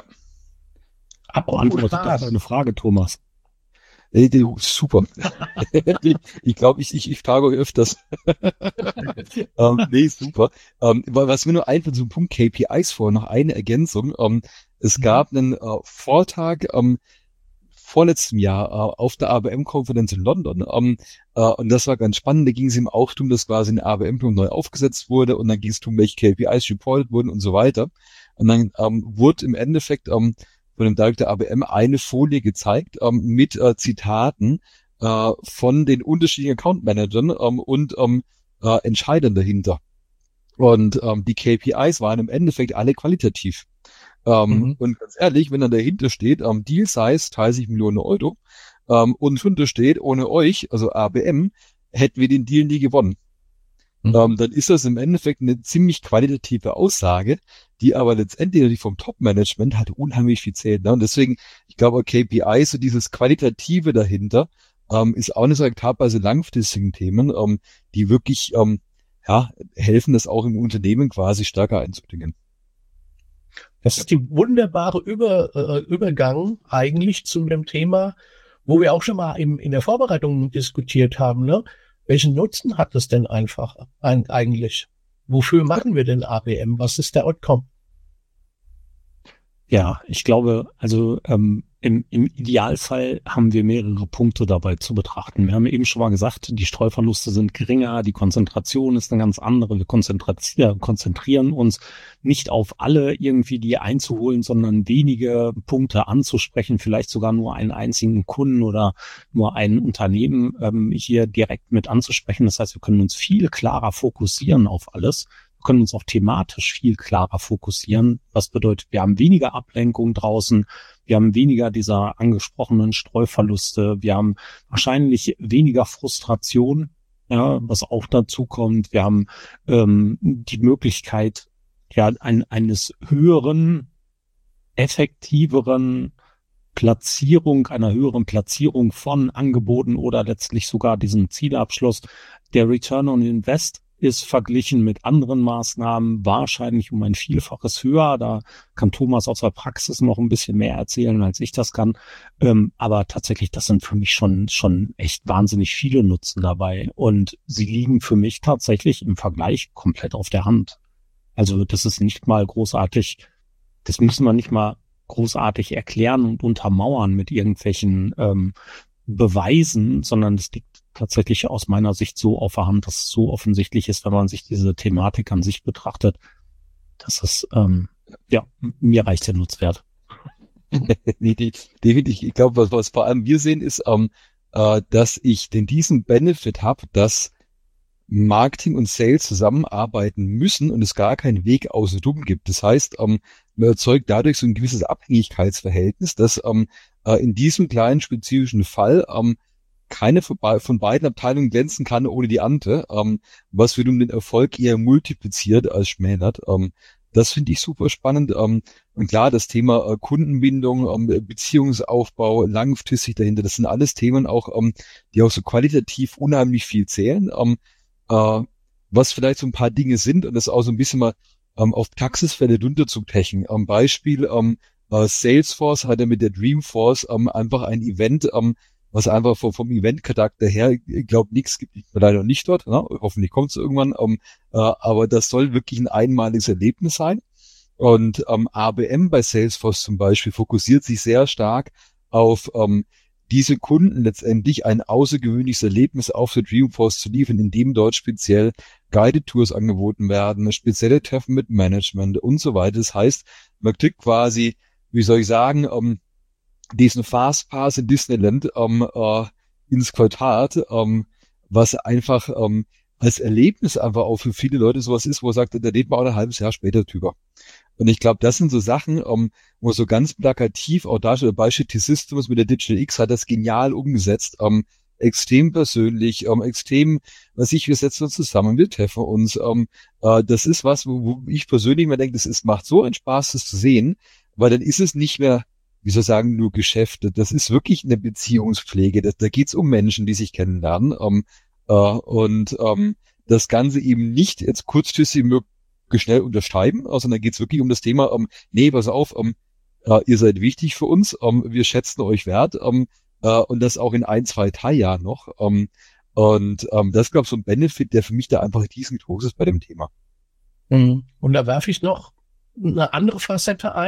Beantwortet das eine Frage, Thomas? Hey, super. ich glaube, ich, ich, ich frage euch öfters. ähm, nee, super. Ähm, was mir nur einfällt, so ein Punkt K P Is vor, noch eine Ergänzung. Ähm, es gab einen äh, Vortrag ähm, vorletztem Jahr äh, auf der A B M-Konferenz in London. Ähm, äh, und das war ganz spannend. Da ging es ihm auch darum, dass quasi ein A B M-Punkt neu aufgesetzt wurde und dann ging es darum, welche K P Is reported wurden und so weiter. Und dann ähm, wurde im Endeffekt ähm, von dem Director A B M eine Folie gezeigt ähm, mit äh, Zitaten äh, von den unterschiedlichen Account-Managern ähm, und ähm, äh, Entscheidern dahinter. Und ähm, die K P Is waren im Endeffekt alle qualitativ. Ähm, mhm. Und ganz ehrlich, wenn dann dahinter steht, ähm, Deal Size dreißig Millionen Euro ähm, und drunter steht, ohne euch, also A B M, hätten wir den Deal nie gewonnen. Mhm. Ähm, dann ist das im Endeffekt eine ziemlich qualitative Aussage, die aber letztendlich vom Top-Management halt unheimlich viel zählt. Ne? Und deswegen, ich glaube, K P Is, so dieses Qualitative dahinter, ähm, ist auch eine Sache, gerade bei so langfristigen Themen, ähm, die wirklich ähm, ja, helfen, das auch im Unternehmen quasi stärker einzudingen. Das ist die wunderbare Über, äh, Übergang eigentlich zu dem Thema, wo wir auch schon mal im, in der Vorbereitung diskutiert haben, ne? Welchen Nutzen hat es denn einfach ein, eigentlich? Wofür machen wir denn A B M? Was ist der Outcome? Ja, ich glaube, also ähm, im, im Idealfall haben wir mehrere Punkte dabei zu betrachten. Wir haben eben schon mal gesagt, die Streuverluste sind geringer, die Konzentration ist eine ganz andere. Wir konzentrieren, konzentrieren uns nicht auf alle irgendwie die einzuholen, sondern wenige Punkte anzusprechen, vielleicht sogar nur einen einzigen Kunden oder nur ein Unternehmen ähm, hier direkt mit anzusprechen. Das heißt, wir können uns viel klarer fokussieren auf alles. Können uns auch thematisch viel klarer fokussieren. Was bedeutet, wir haben weniger Ablenkung draußen, wir haben weniger dieser angesprochenen Streuverluste, wir haben wahrscheinlich weniger Frustration, ja, was auch dazu kommt. Wir haben ähm, die Möglichkeit, ja, ein, eines höheren, effektiveren Platzierung, einer höheren Platzierung von Angeboten oder letztlich sogar diesen Zielabschluss. Der Return on Invest ist verglichen mit anderen Maßnahmen wahrscheinlich um ein Vielfaches höher. Da kann Thomas aus der Praxis noch ein bisschen mehr erzählen, als ich das kann. Ähm, aber tatsächlich, das sind für mich schon schon echt wahnsinnig viele Nutzen dabei. Und sie liegen für mich tatsächlich im Vergleich komplett auf der Hand. Also das ist nicht mal großartig, das müssen wir nicht mal großartig erklären und untermauern mit irgendwelchen ähm, Beweisen, sondern es liegt tatsächlich aus meiner Sicht so auf der Hand, dass es so offensichtlich ist, wenn man sich diese Thematik an sich betrachtet, dass es, ähm, ja, mir reicht der Nutzwert. nee, definitiv. Ich glaube, was, was vor allem wir sehen, ist, ähm, äh, dass ich den diesen Benefit habe, dass Marketing und Sales zusammenarbeiten müssen und es gar keinen Weg außen drum gibt. Das heißt, ähm, man erzeugt dadurch so ein gewisses Abhängigkeitsverhältnis, dass ähm, äh, in diesem kleinen spezifischen Fall ähm, keine von beiden Abteilungen glänzen kann ohne die andere, ähm, was wiederum den Erfolg eher multipliziert als schmälert. Ähm, das finde ich super spannend. Ähm, und klar, das Thema äh, Kundenbindung, ähm, Beziehungsaufbau, langfristig dahinter, das sind alles Themen auch, ähm, die auch so qualitativ unheimlich viel zählen. Ähm, äh, was vielleicht so ein paar Dinge sind und das auch so ein bisschen mal ähm, auf Praxisfälle runterzubrechen. Am Beispiel ähm, äh, Salesforce hatte mit der Dreamforce ähm, einfach ein Event, ähm, was einfach vom, vom Event-Charakter her, ich glaube, nichts gibt es leider nicht dort, ne? Hoffentlich kommt es irgendwann, ähm, äh, aber das soll wirklich ein einmaliges Erlebnis sein. Und ähm, A B M bei Salesforce zum Beispiel fokussiert sich sehr stark auf ähm, diese Kunden letztendlich ein außergewöhnliches Erlebnis auf der Dreamforce zu liefern, indem dort speziell Guided Tours angeboten werden, spezielle Treffen mit Management und so weiter. Das heißt, man kriegt quasi, wie soll ich sagen, ähm, diesen Fastpass in Disneyland ähm, äh, ins Quartal, ähm, was einfach ähm, als Erlebnis einfach auch für viele Leute sowas ist, wo er sagt, da redet man auch ein halbes Jahr später drüber. Und ich glaube, das sind so Sachen, ähm, wo so ganz plakativ auch da steht, Beispiel T-Systems mit der Digital X hat das genial umgesetzt, ähm, extrem persönlich, ähm, extrem, was ich, wir setzen uns zusammen, wir treffen uns. Ähm, äh, das ist was, wo, wo ich persönlich mir denke, das ist, macht so einen Spaß, das zu sehen, weil dann ist es nicht mehr, wie soll ich sagen, nur Geschäfte. Das ist wirklich eine Beziehungspflege. Das, da geht's um Menschen, die sich kennenlernen. Ähm, äh, und ähm, das Ganze eben nicht jetzt kurzfristig schnell unterschreiben, sondern da geht's wirklich um das Thema, ähm, nee, pass auf, ähm, äh, ihr seid wichtig für uns, ähm, wir schätzen euch wert ähm, äh, und das auch in ein, zwei, drei Jahren noch. Ähm, und ähm, das ist, glaube ich, so ein Benefit, der für mich da einfach riesengroß ist bei dem Thema. Und da werfe ich noch eine andere Facette ein.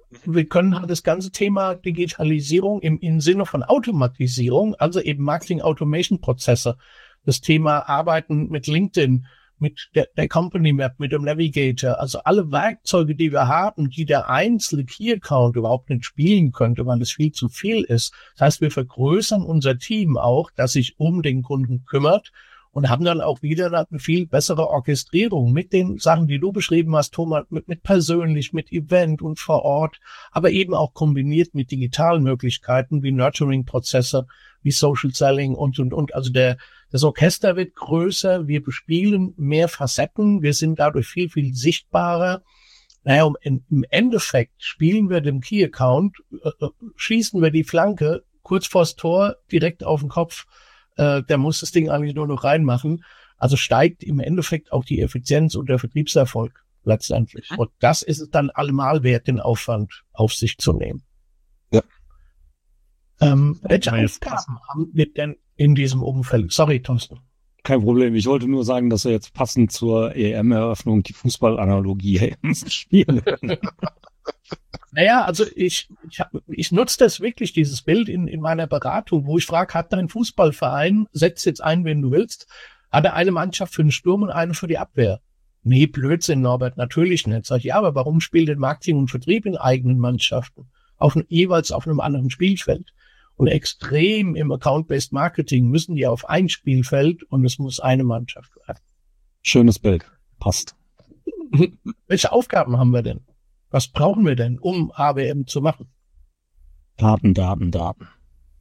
wir können halt das ganze Thema Digitalisierung im, im Sinne von Automatisierung, also eben Marketing-Automation-Prozesse, das Thema Arbeiten mit LinkedIn, mit der, der Company Map, mit dem Navigator, also alle Werkzeuge, die wir haben, die der einzelne Key-Account überhaupt nicht spielen könnte, weil es viel zu viel ist. Das heißt, wir vergrößern unser Team auch, das sich um den Kunden kümmert und haben dann auch wieder eine viel bessere Orchestrierung mit den Sachen, die du beschrieben hast, Thomas, mit, mit persönlich, mit Event und vor Ort, aber eben auch kombiniert mit digitalen Möglichkeiten wie Nurturing-Prozesse, wie Social Selling und, und, und. Also der, das Orchester wird größer, wir bespielen mehr Facetten, wir sind dadurch viel, viel sichtbarer. Naja, um, in, im Endeffekt spielen wir dem Key-Account, äh, schießen wir die Flanke kurz vors Tor, direkt auf den Kopf. Äh, der muss das Ding eigentlich nur noch reinmachen. Also steigt im Endeffekt auch die Effizienz und der Vertriebserfolg letztendlich. Und das ist es dann allemal wert, den Aufwand auf sich zu nehmen. Ja. Ähm, welche Aufgaben haben wir denn in diesem Umfeld? Sorry, Thorsten. Kein Problem. Ich wollte nur sagen, dass wir jetzt passend zur E M-Eröffnung die Fußballanalogie spielen. Naja, also ich, ich, hab, ich nutze das wirklich, dieses Bild in, in meiner Beratung, wo ich frage, hat dein Fußballverein, setz jetzt ein, wenn du willst, hat er eine Mannschaft für den Sturm und eine für die Abwehr? Nee, Blödsinn, Norbert, natürlich nicht. Sag ich, ja, aber warum spielt denn Marketing und Vertrieb in eigenen Mannschaften? Auf, jeweils auf einem anderen Spielfeld. Und extrem im Account-Based Marketing müssen die auf ein Spielfeld und es muss eine Mannschaft werden. Schönes Bild. Passt. Welche Aufgaben haben wir denn? Was brauchen wir denn, um A B M zu machen? Daten, Daten, Daten.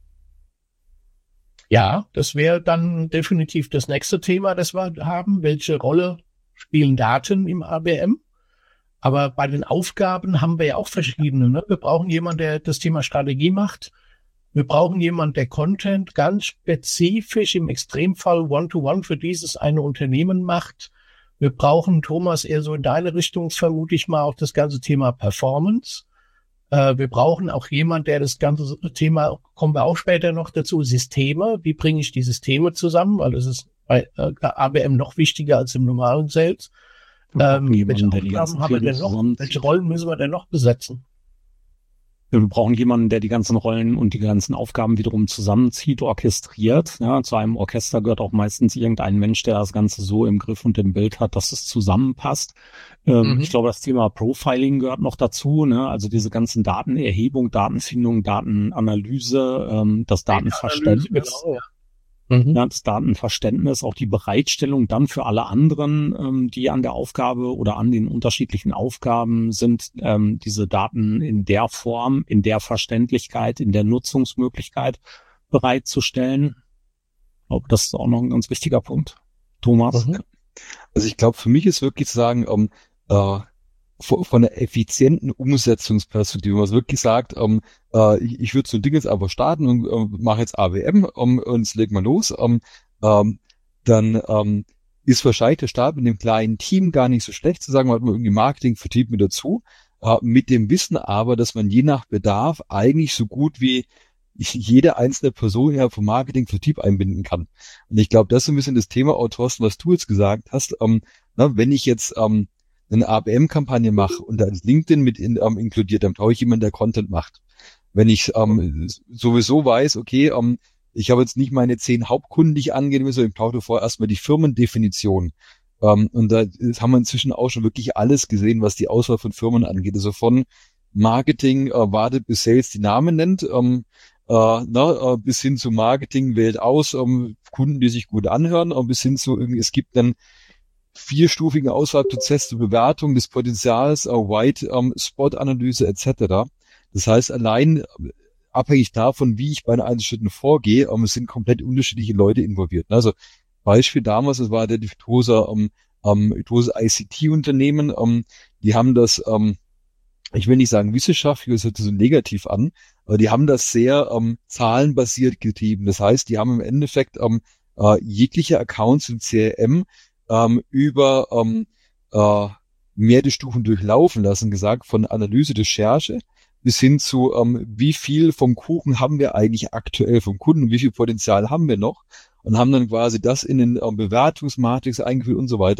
Ja, das wäre dann definitiv das nächste Thema, das wir haben. Welche Rolle spielen Daten im A B M? Aber bei den Aufgaben haben wir ja auch verschiedene. Ne? Wir brauchen jemanden, der das Thema Strategie macht. Wir brauchen jemanden, der Content ganz spezifisch im Extremfall One-to-One für dieses eine Unternehmen macht. Wir brauchen, Thomas, eher so in deine Richtung, vermute ich mal, auch das ganze Thema Performance. Äh, wir brauchen auch jemanden, der das ganze Thema, kommen wir auch später noch dazu, Systeme. Wie bringe ich die Systeme zusammen? Weil das ist bei äh, A B M noch wichtiger als im normalen Sales. Ähm, welche Aufgaben haben wir denn noch? Welche Rollen müssen wir denn noch besetzen? Wir brauchen jemanden, der die ganzen Rollen und die ganzen Aufgaben wiederum zusammenzieht, orchestriert. Ja, zu einem Orchester gehört auch meistens irgendein Mensch, der das Ganze so im Griff und im Bild hat, dass es zusammenpasst. Ähm, mhm. Ich glaube, das Thema Profiling gehört noch dazu. Ne? Also diese ganzen Datenerhebung, Datenfindung, Datenanalyse, ähm, das Datenverständnis. Genau, ja. Mhm. Ja, das Datenverständnis, auch die Bereitstellung dann für alle anderen, ähm, die an der Aufgabe oder an den unterschiedlichen Aufgaben sind, ähm, diese Daten in der Form, in der Verständlichkeit, in der Nutzungsmöglichkeit bereitzustellen. Ich glaube, das ist auch noch ein ganz wichtiger Punkt. Thomas? Mhm. Also ich glaube, für mich ist wirklich zu sagen, um, äh, von der effizienten Umsetzungsperspektive, was wirklich sagt, um, äh, ich, ich würde so ein Ding jetzt einfach starten und um, mache jetzt A W M um, und es legt mal los, um, um, dann um, ist wahrscheinlich der Start mit dem kleinen Team gar nicht so schlecht zu sagen, man hat man irgendwie Marketing, Vertrieb mit dazu, uh, mit dem Wissen aber, dass man je nach Bedarf eigentlich so gut wie jede einzelne Person ja vom Marketing, Vertrieb einbinden kann. Und ich glaube, das ist ein bisschen das Thema, auch Thorsten, was du jetzt gesagt hast, um, na, wenn ich jetzt um, eine A B M-Kampagne mache und da ist LinkedIn mit in, ähm, inkludiert, dann brauche ich jemanden, der Content macht. Wenn ich ähm, sowieso weiß, okay, ähm, ich habe jetzt nicht meine zehn Hauptkunden, die ich angehen will, sondern ich brauche davor erstmal die Firmendefinition. Ähm, und da haben wir inzwischen auch schon wirklich alles gesehen, was die Auswahl von Firmen angeht. Also von Marketing äh, wartet bis Sales die Namen nennt, ähm, äh, na, äh, bis hin zu Marketing wählt aus, ähm, Kunden, die sich gut anhören, äh, bis hin zu irgendwie, es gibt dann vierstufigen Auswahlprozess zur Bewertung des Potenzials, äh, White ähm, Spot Analyse et cetera. Das heißt, allein abhängig davon, wie ich bei den einzelnen Schritten vorgehe, ähm, es sind komplett unterschiedliche Leute involviert. Also Beispiel damals, das war der Victosa, ähm, ähm, Victosa I C T-Unternehmen, ähm, die haben das, ähm, ich will nicht sagen wissenschaftlich, das hört sich so negativ an, aber die haben das sehr ähm, zahlenbasiert getrieben. Das heißt, die haben im Endeffekt ähm, äh, jegliche Accounts im C R M Ähm, über ähm, äh, mehrere Stufen durchlaufen lassen, gesagt, von Analyse, Recherche bis hin zu, ähm, wie viel vom Kuchen haben wir eigentlich aktuell vom Kunden, wie viel Potenzial haben wir noch und haben dann quasi das in den ähm, Bewertungsmatrix eingeführt und so weiter.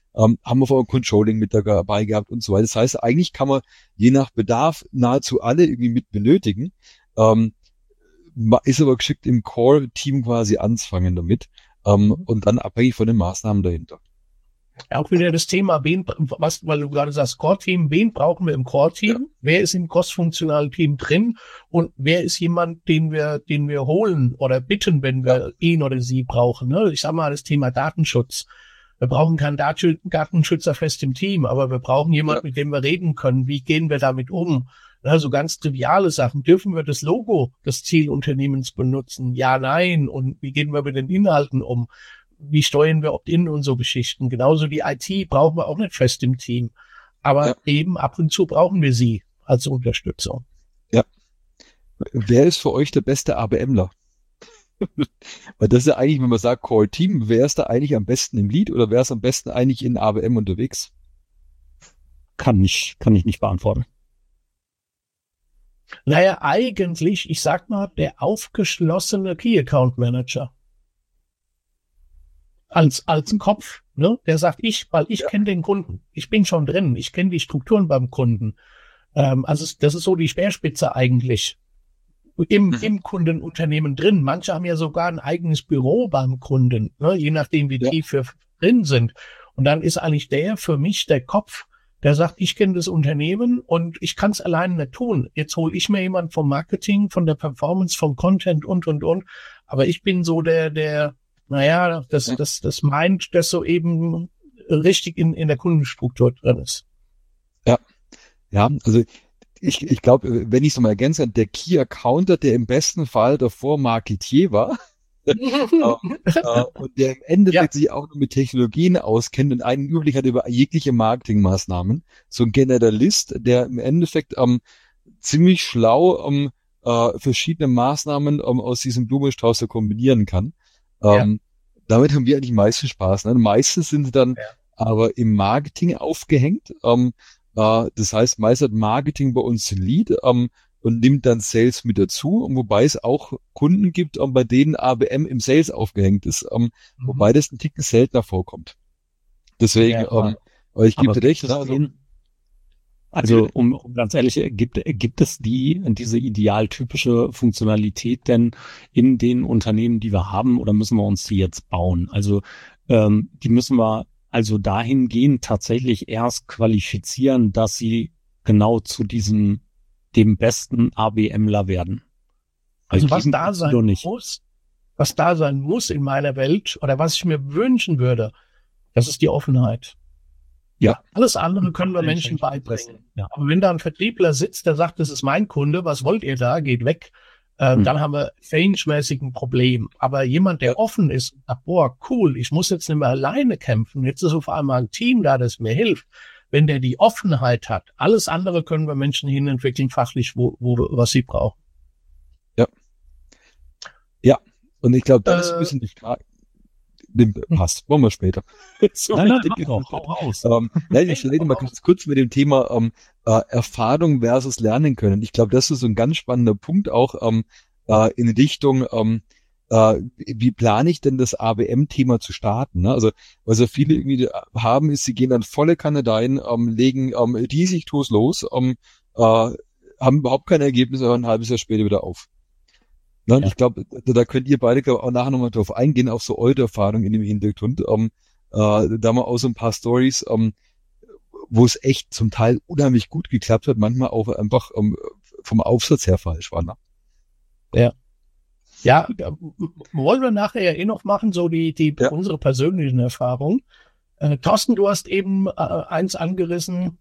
ähm, haben wir vorher Controlling mit dabei gehabt und so weiter. Das heißt, eigentlich kann man je nach Bedarf nahezu alle irgendwie mit benötigen, ähm, ist aber geschickt im Core-Team quasi anzufangen damit ähm, und dann abhängig von den Maßnahmen dahinter. Auch wieder das Thema, wen, was, weil du gerade sagst, Core-Team, wen brauchen wir im Core-Team? Ja. Wer ist im cross-funktionalen Team drin? Und wer ist jemand, den wir, den wir holen oder bitten, wenn wir ja. ihn oder sie brauchen? Ne? Ich sag mal, das Thema Datenschutz. Wir brauchen keinen Datenschützer fest im Team, aber wir brauchen jemanden, ja. mit dem wir reden können. Wie gehen wir damit um? Also ganz triviale Sachen. Dürfen wir das Logo des Zielunternehmens benutzen? Ja, nein. Und wie gehen wir mit den Inhalten um? Wie steuern wir Opt-in und so Geschichten? Genauso die I T brauchen wir auch nicht fest im Team. Aber ja. eben ab und zu brauchen wir sie als Unterstützung. Ja. Wer ist für euch der beste ABMler? Weil das ist ja eigentlich, wenn man sagt Core Team, wer ist da eigentlich am besten im Lead oder wer ist am besten eigentlich in A B M unterwegs? Kann ich, kann ich nicht beantworten. Naja, eigentlich, ich sag mal, der aufgeschlossene Key Account Manager. Als, als Kopf, ne? Der sagt, ich, weil ich ja. kenne den Kunden. Ich bin schon drin. Ich kenne die Strukturen beim Kunden. Ähm, also das ist so die Speerspitze eigentlich. Im, mhm. im Kundenunternehmen drin. Manche haben ja sogar ein eigenes Büro beim Kunden, ne? Je nachdem, wie ja. tief wir drin sind. Und dann ist eigentlich der für mich der Kopf, der sagt, ich kenne das Unternehmen und ich kann es alleine nicht tun. Jetzt hole ich mir jemanden vom Marketing, von der Performance, vom Content und, und, und. Aber ich bin so der, der, naja, das, ja. das, das meint, dass so eben richtig in, in der Kundenstruktur drin ist. Ja, ja, also ich, ich glaube, wenn ich es mal ergänze, der Key Accounter, der im besten Fall davor Marketier war, äh, äh, und der im Endeffekt ja. sich auch nur mit Technologien auskennt und einen Überblick hat über jegliche Marketingmaßnahmen. So ein Generalist, der im Endeffekt ähm, ziemlich schlau ähm, äh, verschiedene Maßnahmen ähm, aus diesem Blumenstrauß kombinieren kann. Ähm, ja. Damit haben wir eigentlich meisten Spaß. Ne? Meistens sind sie dann ja. aber im Marketing aufgehängt. Ähm, äh, das heißt, meist hat Marketing bei uns den Lead ähm, und nimmt dann Sales mit dazu. Und wobei es auch Kunden gibt, ähm, bei denen A B M im Sales aufgehängt ist. Ähm, mhm. Wobei das ein Ticken seltener vorkommt. Deswegen, ja, ähm, aber ich gebe dir recht. Ne? Also, Also um, um ganz ehrlich, gibt, gibt es die, diese idealtypische Funktionalität denn in den Unternehmen, die wir haben, oder müssen wir uns die jetzt bauen? Also ähm, die müssen wir also dahingehend tatsächlich erst qualifizieren, dass sie genau zu diesem, dem besten ABMler werden. Also was da sein muss, was da sein muss in meiner Welt oder was ich mir wünschen würde, das ist die Offenheit. Ja. Alles andere können wir Menschen beibringen. Ja. Aber wenn da ein Vertriebler sitzt, der sagt, das ist mein Kunde, was wollt ihr da, geht weg, äh, hm. dann haben wir change-mäßig ein Problem. Aber jemand, der offen ist, sagt, boah, cool, ich muss jetzt nicht mehr alleine kämpfen, jetzt ist auf einmal ein Team da, das mir hilft. Wenn der die Offenheit hat, alles andere können wir Menschen hinentwickeln, fachlich, wo, wo was sie brauchen. Ja. Ja. Und ich glaube, das äh, ist ein bisschen die Frage. Passt, wollen wir später. So nein, nein, nein, hau raus. Ähm, nein, ich rede mal ganz kurz mit dem Thema ähm, äh, Erfahrung versus Lernen können. Ich glaube, das ist so ein ganz spannender Punkt auch ähm, äh, in Richtung, ähm, äh, wie plane ich denn das A B M-Thema zu starten? Ne? Also, was ja viele irgendwie haben, ist, sie gehen dann volle Kanne rein, ähm, legen ähm, riesig Tours los, ähm, äh, haben überhaupt kein Ergebnis, aber ein halbes Jahr später wieder auf. Ja. Ich glaube, da, da könnt ihr beide glaub, auch nachher nochmal drauf eingehen, auf so eure Erfahrungen in dem Hintergrund. Ähm, äh, da mal auch so ein paar Stories, ähm, wo es echt zum Teil unheimlich gut geklappt hat, manchmal auch einfach ähm, vom Aufsatz her falsch war. Ne? Ja. Ja, wollen wir nachher ja eh noch machen, so die, die ja. unsere persönlichen Erfahrungen. Äh, Thorsten, du hast eben äh, eins angerissen.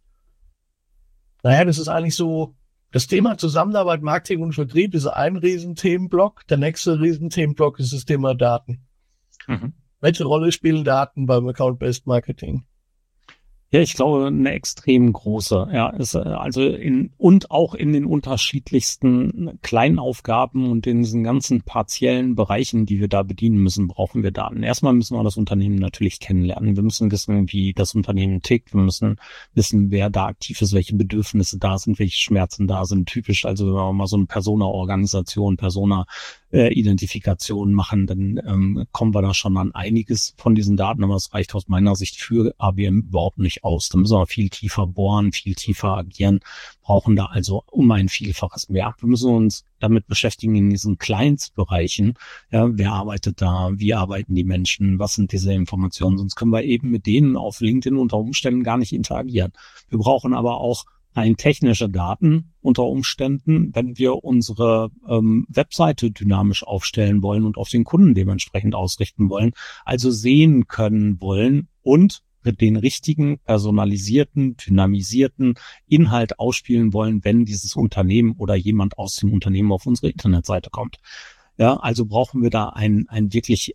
Naja, das ist eigentlich so, das Thema Zusammenarbeit, Marketing und Vertrieb ist ein Riesenthemenblock. Der nächste Riesenthemenblock ist das Thema Daten. Mhm. Welche Rolle spielen Daten beim Account-Based Marketing? Ja, ich glaube, eine extrem große. Ja, ist also in und auch in den unterschiedlichsten kleinen Aufgaben und in diesen ganzen partiellen Bereichen, die wir da bedienen müssen, brauchen wir Daten. Erstmal müssen wir das Unternehmen natürlich kennenlernen. Wir müssen wissen, wie das Unternehmen tickt. Wir müssen wissen, wer da aktiv ist, welche Bedürfnisse da sind, welche Schmerzen da sind. Typisch, also wenn wir mal so eine Persona-Organisation, Persona äh, Identifikation machen, dann ähm, kommen wir da schon an einiges von diesen Daten, aber es reicht aus meiner Sicht für A B M überhaupt nicht aus. Da müssen wir viel tiefer bohren, viel tiefer agieren, brauchen da also um ein Vielfaches mehr. Wir müssen uns damit beschäftigen in diesen Kleinstbereichen. Ja, wer arbeitet da? Wie arbeiten die Menschen? Was sind diese Informationen? Sonst können wir eben mit denen auf LinkedIn unter Umständen gar nicht interagieren. Wir brauchen aber auch rein technische Daten unter Umständen, wenn wir unsere ähm, Webseite dynamisch aufstellen wollen und auf den Kunden dementsprechend ausrichten wollen, also sehen können wollen und den richtigen, personalisierten, dynamisierten Inhalt ausspielen wollen, wenn dieses Unternehmen oder jemand aus dem Unternehmen auf unsere Internetseite kommt. Ja, also brauchen wir da einen, einen wirklich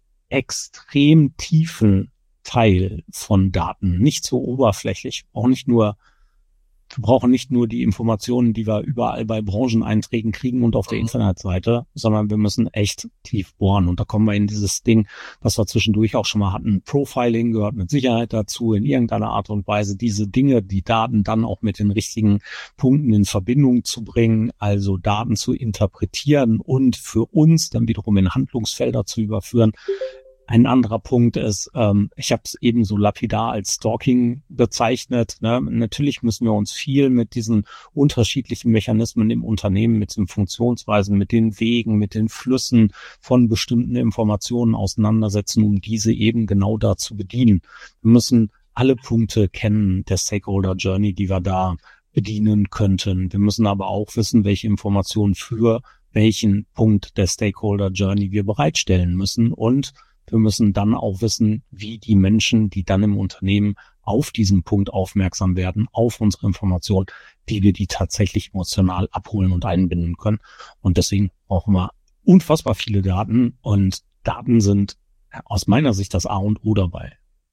extrem tiefen Teil von Daten, nicht so oberflächlich, auch nicht nur Wir brauchen nicht nur die Informationen, die wir überall bei Brancheneinträgen kriegen und auf der Internetseite, sondern wir müssen echt tief bohren. Und da kommen wir in dieses Ding, was wir zwischendurch auch schon mal hatten. Profiling gehört mit Sicherheit dazu, in irgendeiner Art und Weise diese Dinge, die Daten dann auch mit den richtigen Punkten in Verbindung zu bringen, also Daten zu interpretieren und für uns dann wiederum in Handlungsfelder zu überführen. Ein anderer Punkt ist, ähm, ich habe es eben so lapidar als Stalking bezeichnet. Ne? Natürlich müssen wir uns viel mit diesen unterschiedlichen Mechanismen im Unternehmen, mit den Funktionsweisen, mit den Wegen, mit den Flüssen von bestimmten Informationen auseinandersetzen, um diese eben genau da zu bedienen. Wir müssen alle Punkte kennen der Stakeholder Journey, die wir da bedienen könnten. Wir müssen aber auch wissen, welche Informationen für welchen Punkt der Stakeholder Journey wir bereitstellen müssen, und wir müssen dann auch wissen, wie die Menschen, die dann im Unternehmen auf diesen Punkt aufmerksam werden, auf unsere Information, wie wir die tatsächlich emotional abholen und einbinden können. Und deswegen brauchen wir unfassbar viele Daten, und Daten sind aus meiner Sicht das A und O dabei.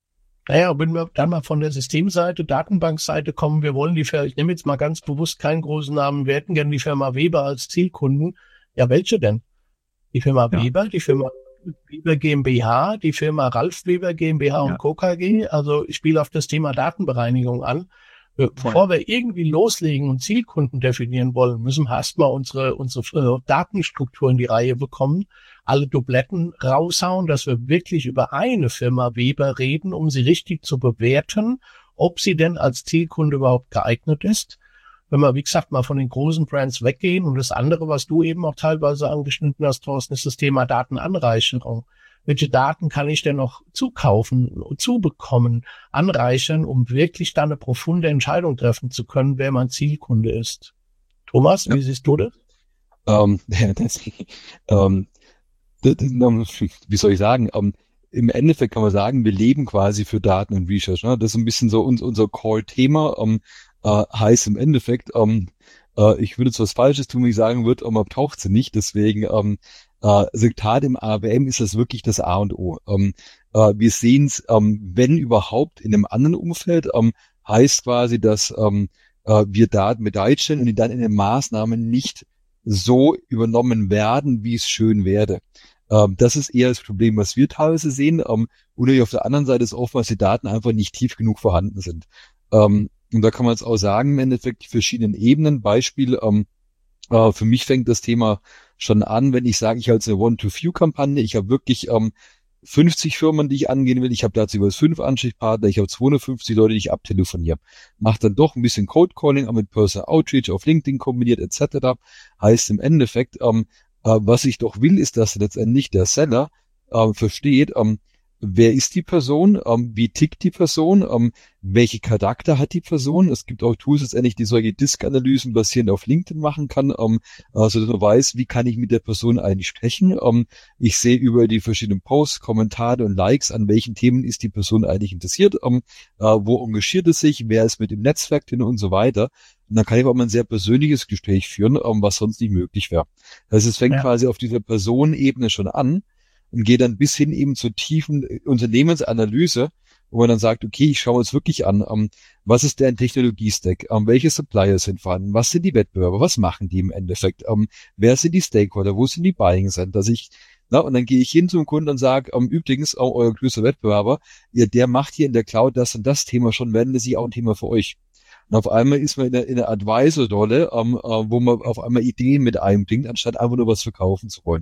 Naja, wenn wir dann mal von der Systemseite, Datenbankseite kommen, wir wollen die Firma, ich nehme jetzt mal ganz bewusst keinen großen Namen, wir hätten gerne die Firma Weber als Zielkunden. Ja, welche denn? Die Firma ja. Weber, die Firma Weber GmbH, die Firma Ralf Weber GmbH und ja. Co. K G. Also ich spiele auf das Thema Datenbereinigung an. Bevor wir irgendwie loslegen und Zielkunden definieren wollen, müssen wir erstmal unsere, unsere äh, Datenstruktur in die Reihe bekommen, alle Dubletten raushauen, dass wir wirklich über eine Firma Weber reden, um sie richtig zu bewerten, ob sie denn als Zielkunde überhaupt geeignet ist. Wenn wir, wie gesagt, mal von den großen Brands weggehen, und das andere, was du eben auch teilweise angeschnitten hast, Thorsten, ist das Thema Datenanreicherung. Welche Daten kann ich denn noch zukaufen, zubekommen, anreichern, um wirklich dann eine profunde Entscheidung treffen zu können, wer mein Zielkunde ist? Thomas, ja. Wie siehst du das? Ähm, ja, das, ähm, das, wie soll ich sagen? Ähm, Im Endeffekt kann man sagen, wir leben quasi für Daten und Research. Ne? Das ist ein bisschen so uns, unser Core-Thema. Ähm, äh, heißt im Endeffekt, ähm, äh, ich würde jetzt was Falsches tun, wenn ich sagen würde, aber taucht sie nicht. Deswegen, ähm, äh, Sektat im A B M ist das wirklich das A und O. Ähm, äh, wir sehen es, ähm, wenn überhaupt, in einem anderen Umfeld, ähm, heißt quasi, dass ähm, äh, wir Daten bereitstellen und die dann in den Maßnahmen nicht so übernommen werden, wie es schön wäre. Ähm, das ist eher das Problem, was wir teilweise sehen. Ähm, oder auf der anderen Seite ist oftmals die Daten einfach nicht tief genug vorhanden sind. Ähm, und da kann man jetzt auch sagen, im Endeffekt die verschiedenen Ebenen. Beispiel, ähm, äh, für mich fängt das Thema schon an, wenn ich sage, ich habe jetzt eine One-to-Few-Kampagne, ich habe wirklich ähm, fünfzig Firmen, die ich angehen will, ich habe dazu jeweils fünf Ansprechpartner, ich habe zweihundertfünfzig Leute, die ich abtelefoniere. Macht dann doch ein bisschen Cold-Calling, auch mit Personal Outreach auf LinkedIn kombiniert et cetera. Heißt im Endeffekt, ähm, äh, was ich doch will, ist, dass letztendlich der Seller äh, versteht, ähm, wer ist die Person, ähm, wie tickt die Person, ähm, welche Charakter hat die Person. Es gibt auch Tools letztendlich, die solche Disk-Analysen basierend auf LinkedIn machen kann, ähm, also dass man weiß, wie kann ich mit der Person eigentlich sprechen. Ähm, ich sehe über die verschiedenen Posts, Kommentare und Likes, an welchen Themen ist die Person eigentlich interessiert, ähm, äh, wo engagiert es sich, wer ist mit dem Netzwerk drin und so weiter. Und dann kann ich auch mal ein sehr persönliches Gespräch führen, ähm, was sonst nicht möglich wäre. Das heißt, es fängt ja. quasi auf dieser Personenebene schon an und geht dann bis hin eben zur tiefen Unternehmensanalyse, wo man dann sagt, okay, ich schaue uns wirklich an, um, was ist deren Technologie-Stack, um, welche Supplier sind vorhanden, was sind die Wettbewerber, was machen die im Endeffekt, um, wer sind die Stakeholder, wo sind die Buying Center, dass ich, na, und dann gehe ich hin zum Kunden und sage, um, übrigens, auch euer größter Wettbewerber, ja, der macht hier in der Cloud das und das Thema schon, werden das ist auch ein Thema für euch. Und auf einmal ist man in einer, in einer Advisor-Rolle, um, uh, wo man auf einmal Ideen mit einbringt, anstatt einfach nur was verkaufen zu wollen.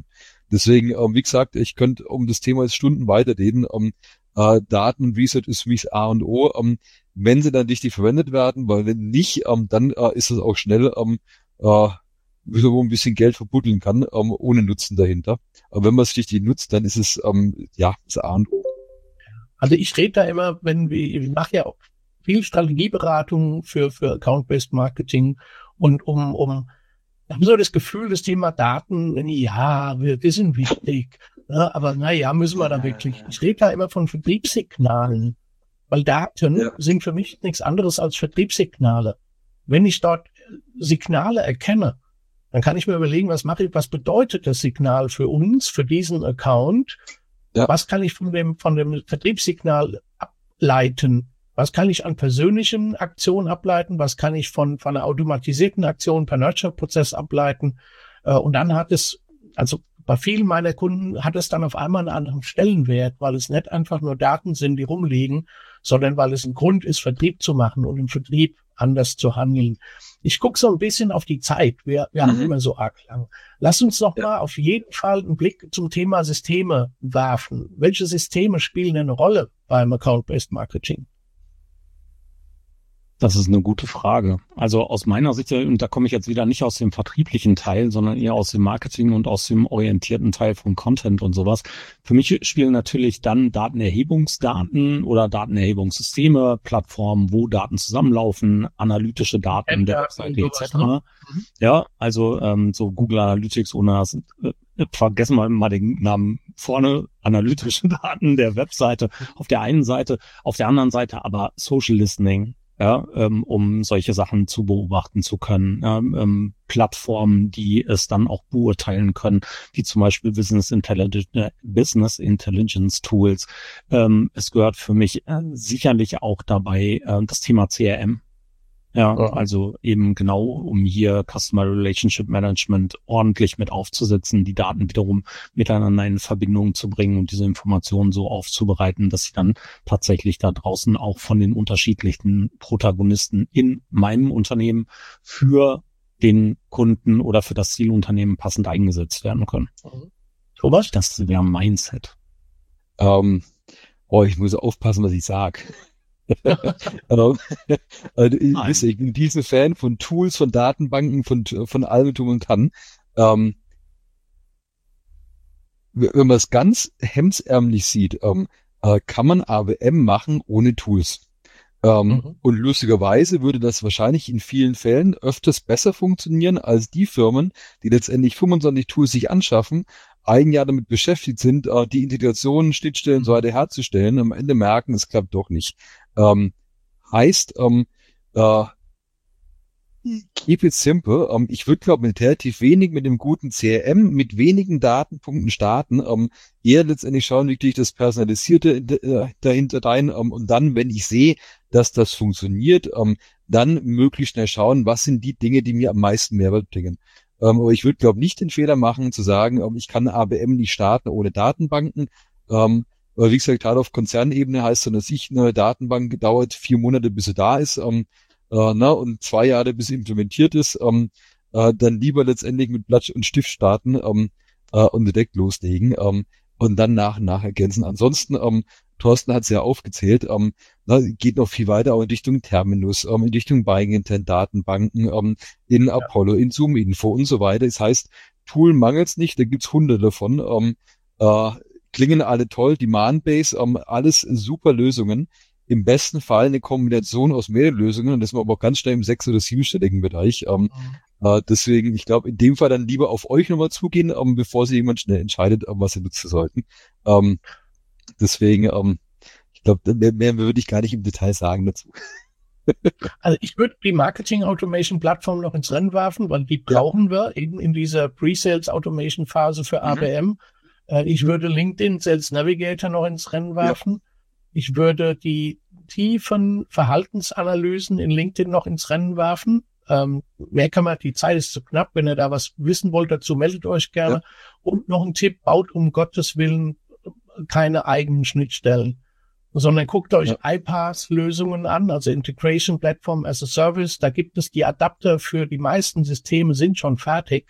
Deswegen, ähm, wie gesagt, ich könnte um das Thema jetzt Stunden weiterreden. Ähm, äh, Daten und Research ist für mich das A und O, ähm, wenn sie dann richtig verwendet werden, weil wenn nicht, ähm, dann äh, ist es auch schnell, ähm, äh, wie man ein bisschen Geld verbuddeln kann, ähm, ohne Nutzen dahinter. Aber wenn man es richtig nutzt, dann ist es ähm, ja das A und O. Also ich rede da immer, wenn wir, ich mache ja auch viel Strategieberatung für, für Account-Based Marketing und um, um, ich habe so das Gefühl, das Thema Daten, ja, wir, wir sind wichtig, ja, aber naja, müssen wir da wirklich, ich rede da immer von Vertriebssignalen, weil Daten ja. sind für mich nichts anderes als Vertriebssignale. Wenn ich dort Signale erkenne, dann kann ich mir überlegen, was mache ich, was bedeutet das Signal für uns, für diesen Account? Ja. Was kann ich von dem, von dem Vertriebssignal ableiten? Was kann ich an persönlichen Aktionen ableiten? Was kann ich von, von einer automatisierten Aktion per Nurture-Prozess ableiten? Und dann hat es, also bei vielen meiner Kunden hat es dann auf einmal einen anderen Stellenwert, weil es nicht einfach nur Daten sind, die rumliegen, sondern weil es ein Grund ist, Vertrieb zu machen und im Vertrieb anders zu handeln. Ich gucke so ein bisschen auf die Zeit. Wir, wir mhm. haben immer so arg lang. Lass uns noch ja. mal auf jeden Fall einen Blick zum Thema Systeme werfen. Welche Systeme spielen eine Rolle beim Account-Based Marketing? Das ist eine gute Frage. Also aus meiner Sicht, und da komme ich jetzt wieder nicht aus dem vertrieblichen Teil, sondern eher aus dem Marketing und aus dem orientierten Teil von Content und sowas. Für mich spielen natürlich dann Datenerhebungsdaten oder Datenerhebungssysteme, Plattformen, wo Daten zusammenlaufen, analytische Daten der Webseite et cetera. Mhm. Ja, also ähm, so Google Analytics, ohne das, äh, vergessen wir mal den Namen vorne, analytische Daten der Webseite auf der einen Seite, auf der anderen Seite aber Social Listening. Ja, ähm, um solche Sachen zu beobachten zu können. Ja, ähm, Plattformen, die es dann auch beurteilen können, wie zum Beispiel Business Intelligence, äh, Business Intelligence Tools. Ähm, es gehört für mich äh, sicherlich auch dabei äh, das Thema C R M. Ja, ja, also eben genau, um hier Customer Relationship Management ordentlich mit aufzusetzen, die Daten wiederum miteinander in Verbindung zu bringen und diese Informationen so aufzubereiten, dass sie dann tatsächlich da draußen auch von den unterschiedlichen Protagonisten in meinem Unternehmen für den Kunden oder für das Zielunternehmen passend eingesetzt werden können. Thomas? Das wäre Mindset. Ähm, oh, ich muss aufpassen, was ich sage. also, also ich, wisst ihr, ich bin diesen Fan von Tools, von Datenbanken, von von allem drum und dran. Ähm, wenn man es ganz hemdsärmlich sieht, ähm, äh, kann man A W M machen ohne Tools. Ähm, mhm. Und lustigerweise würde das wahrscheinlich in vielen Fällen öfters besser funktionieren als die Firmen, die letztendlich fünfundzwanzig Tools sich anschaffen, ein Jahr damit beschäftigt sind, äh, die Integrationen, Schnittstellen und so weiter herzustellen, am Ende merken, es klappt doch nicht. Ähm, heißt, ähm, äh, keep it simple. Ähm, ich würde, glaube mit relativ wenig mit dem guten C R M, mit wenigen Datenpunkten starten, ähm, eher letztendlich schauen, wie kriege ich das Personalisierte äh, dahinter rein ähm, und dann, wenn ich sehe, dass das funktioniert, ähm, dann möglichst schnell schauen, was sind die Dinge, die mir am meisten Mehrwert bringen. Ähm, aber ich würde, glaube nicht den Fehler machen, zu sagen, ähm, ich kann A B M nicht starten ohne Datenbanken. Ähm, aber wie gesagt, gerade auf Konzernebene heißt dann, dass ich eine Datenbank dauert vier Monate, bis sie da ist, ähm, äh, ne, und zwei Jahre, bis sie implementiert ist. Ähm, äh, dann lieber letztendlich mit Blatt und Stift starten ähm, äh, und direkt loslegen ähm, und dann nach und nach ergänzen. Ansonsten, ähm, Thorsten hat es ja aufgezählt, ähm, na, geht noch viel weiter auch in Richtung Terminus, ähm, in Richtung Buying Intent Datenbanken, ähm, in ja. Apollo, in Zoom Info und so weiter. Das heißt, Tool mangelt's nicht, da gibt's hunderte davon. Ähm, äh, klingen alle toll, Demand-Base, ähm, alles super Lösungen. Im besten Fall eine Kombination aus mehreren Lösungen, und das ist aber auch ganz schnell im sechs- oder siebenstelligen Bereich. Ähm, mhm. äh, deswegen, ich glaube, in dem Fall dann lieber auf euch nochmal zugehen, ähm, bevor sich jemand schnell entscheidet, ähm, was sie nutzen sollten. Ähm, Deswegen, ähm, ich glaube, mehr, mehr würde ich gar nicht im Detail sagen dazu. Also ich würde die Marketing Automation Plattform noch ins Rennen werfen, weil die brauchen ja. wir eben in dieser Pre-Sales Automation Phase für A B M. Mhm. Äh, ich würde LinkedIn Sales Navigator noch ins Rennen werfen. Ja. Ich würde die tiefen Verhaltensanalysen in LinkedIn noch ins Rennen werfen. Ähm, mehr kann man, die Zeit ist zu knapp. Wenn ihr da was wissen wollt dazu, meldet euch gerne. Ja. Und noch ein Tipp, baut um Gottes Willen keine eigenen Schnittstellen, sondern guckt euch ja. I PaaS-Lösungen an, also Integration Platform as a Service. Da gibt es die Adapter für die meisten Systeme, sind schon fertig.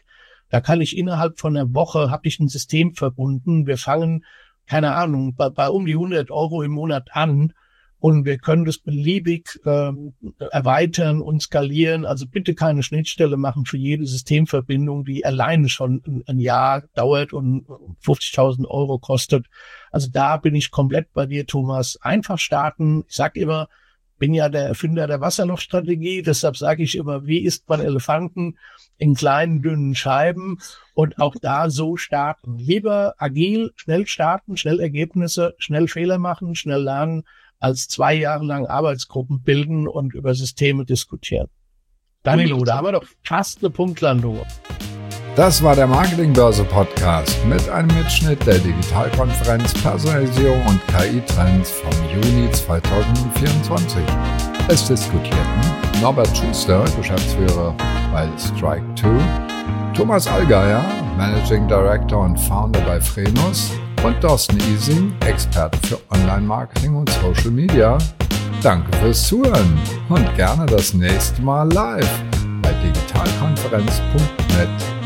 Da kann ich innerhalb von einer Woche, habe ich ein System verbunden. Wir fangen, keine Ahnung, bei, bei um die hundert Euro im Monat an und wir können das beliebig ähm, erweitern und skalieren. Also bitte keine Schnittstelle machen für jede Systemverbindung, die alleine schon ein, ein Jahr dauert und fünfzigtausend Euro kostet. Also da bin ich komplett bei dir, Thomas. Einfach starten. Ich sag immer, bin ja der Erfinder der Wasserlochstrategie, deshalb sage ich immer, wie isst man Elefanten in kleinen, dünnen Scheiben und auch da so starten. Lieber agil, schnell starten, schnell Ergebnisse, schnell Fehler machen, schnell lernen, als zwei Jahre lang Arbeitsgruppen bilden und über Systeme diskutieren. Danilo, da haben wir doch fast eine Punktlandung. Das war der Marketingbörse Podcast mit einem Mitschnitt der Digitalkonferenz Personalisierung und K I-Trends vom Juni zweitausendvierundzwanzig. Es diskutierten Norbert Schuster, Geschäftsführer bei Strike zwei, Thomas Allgeier, Managing Director und Founder bei Frenus und Thorsten Ising, Experte für Online-Marketing und Social Media. Danke fürs Zuhören und gerne das nächste Mal live bei digitalkonferenz punkt net.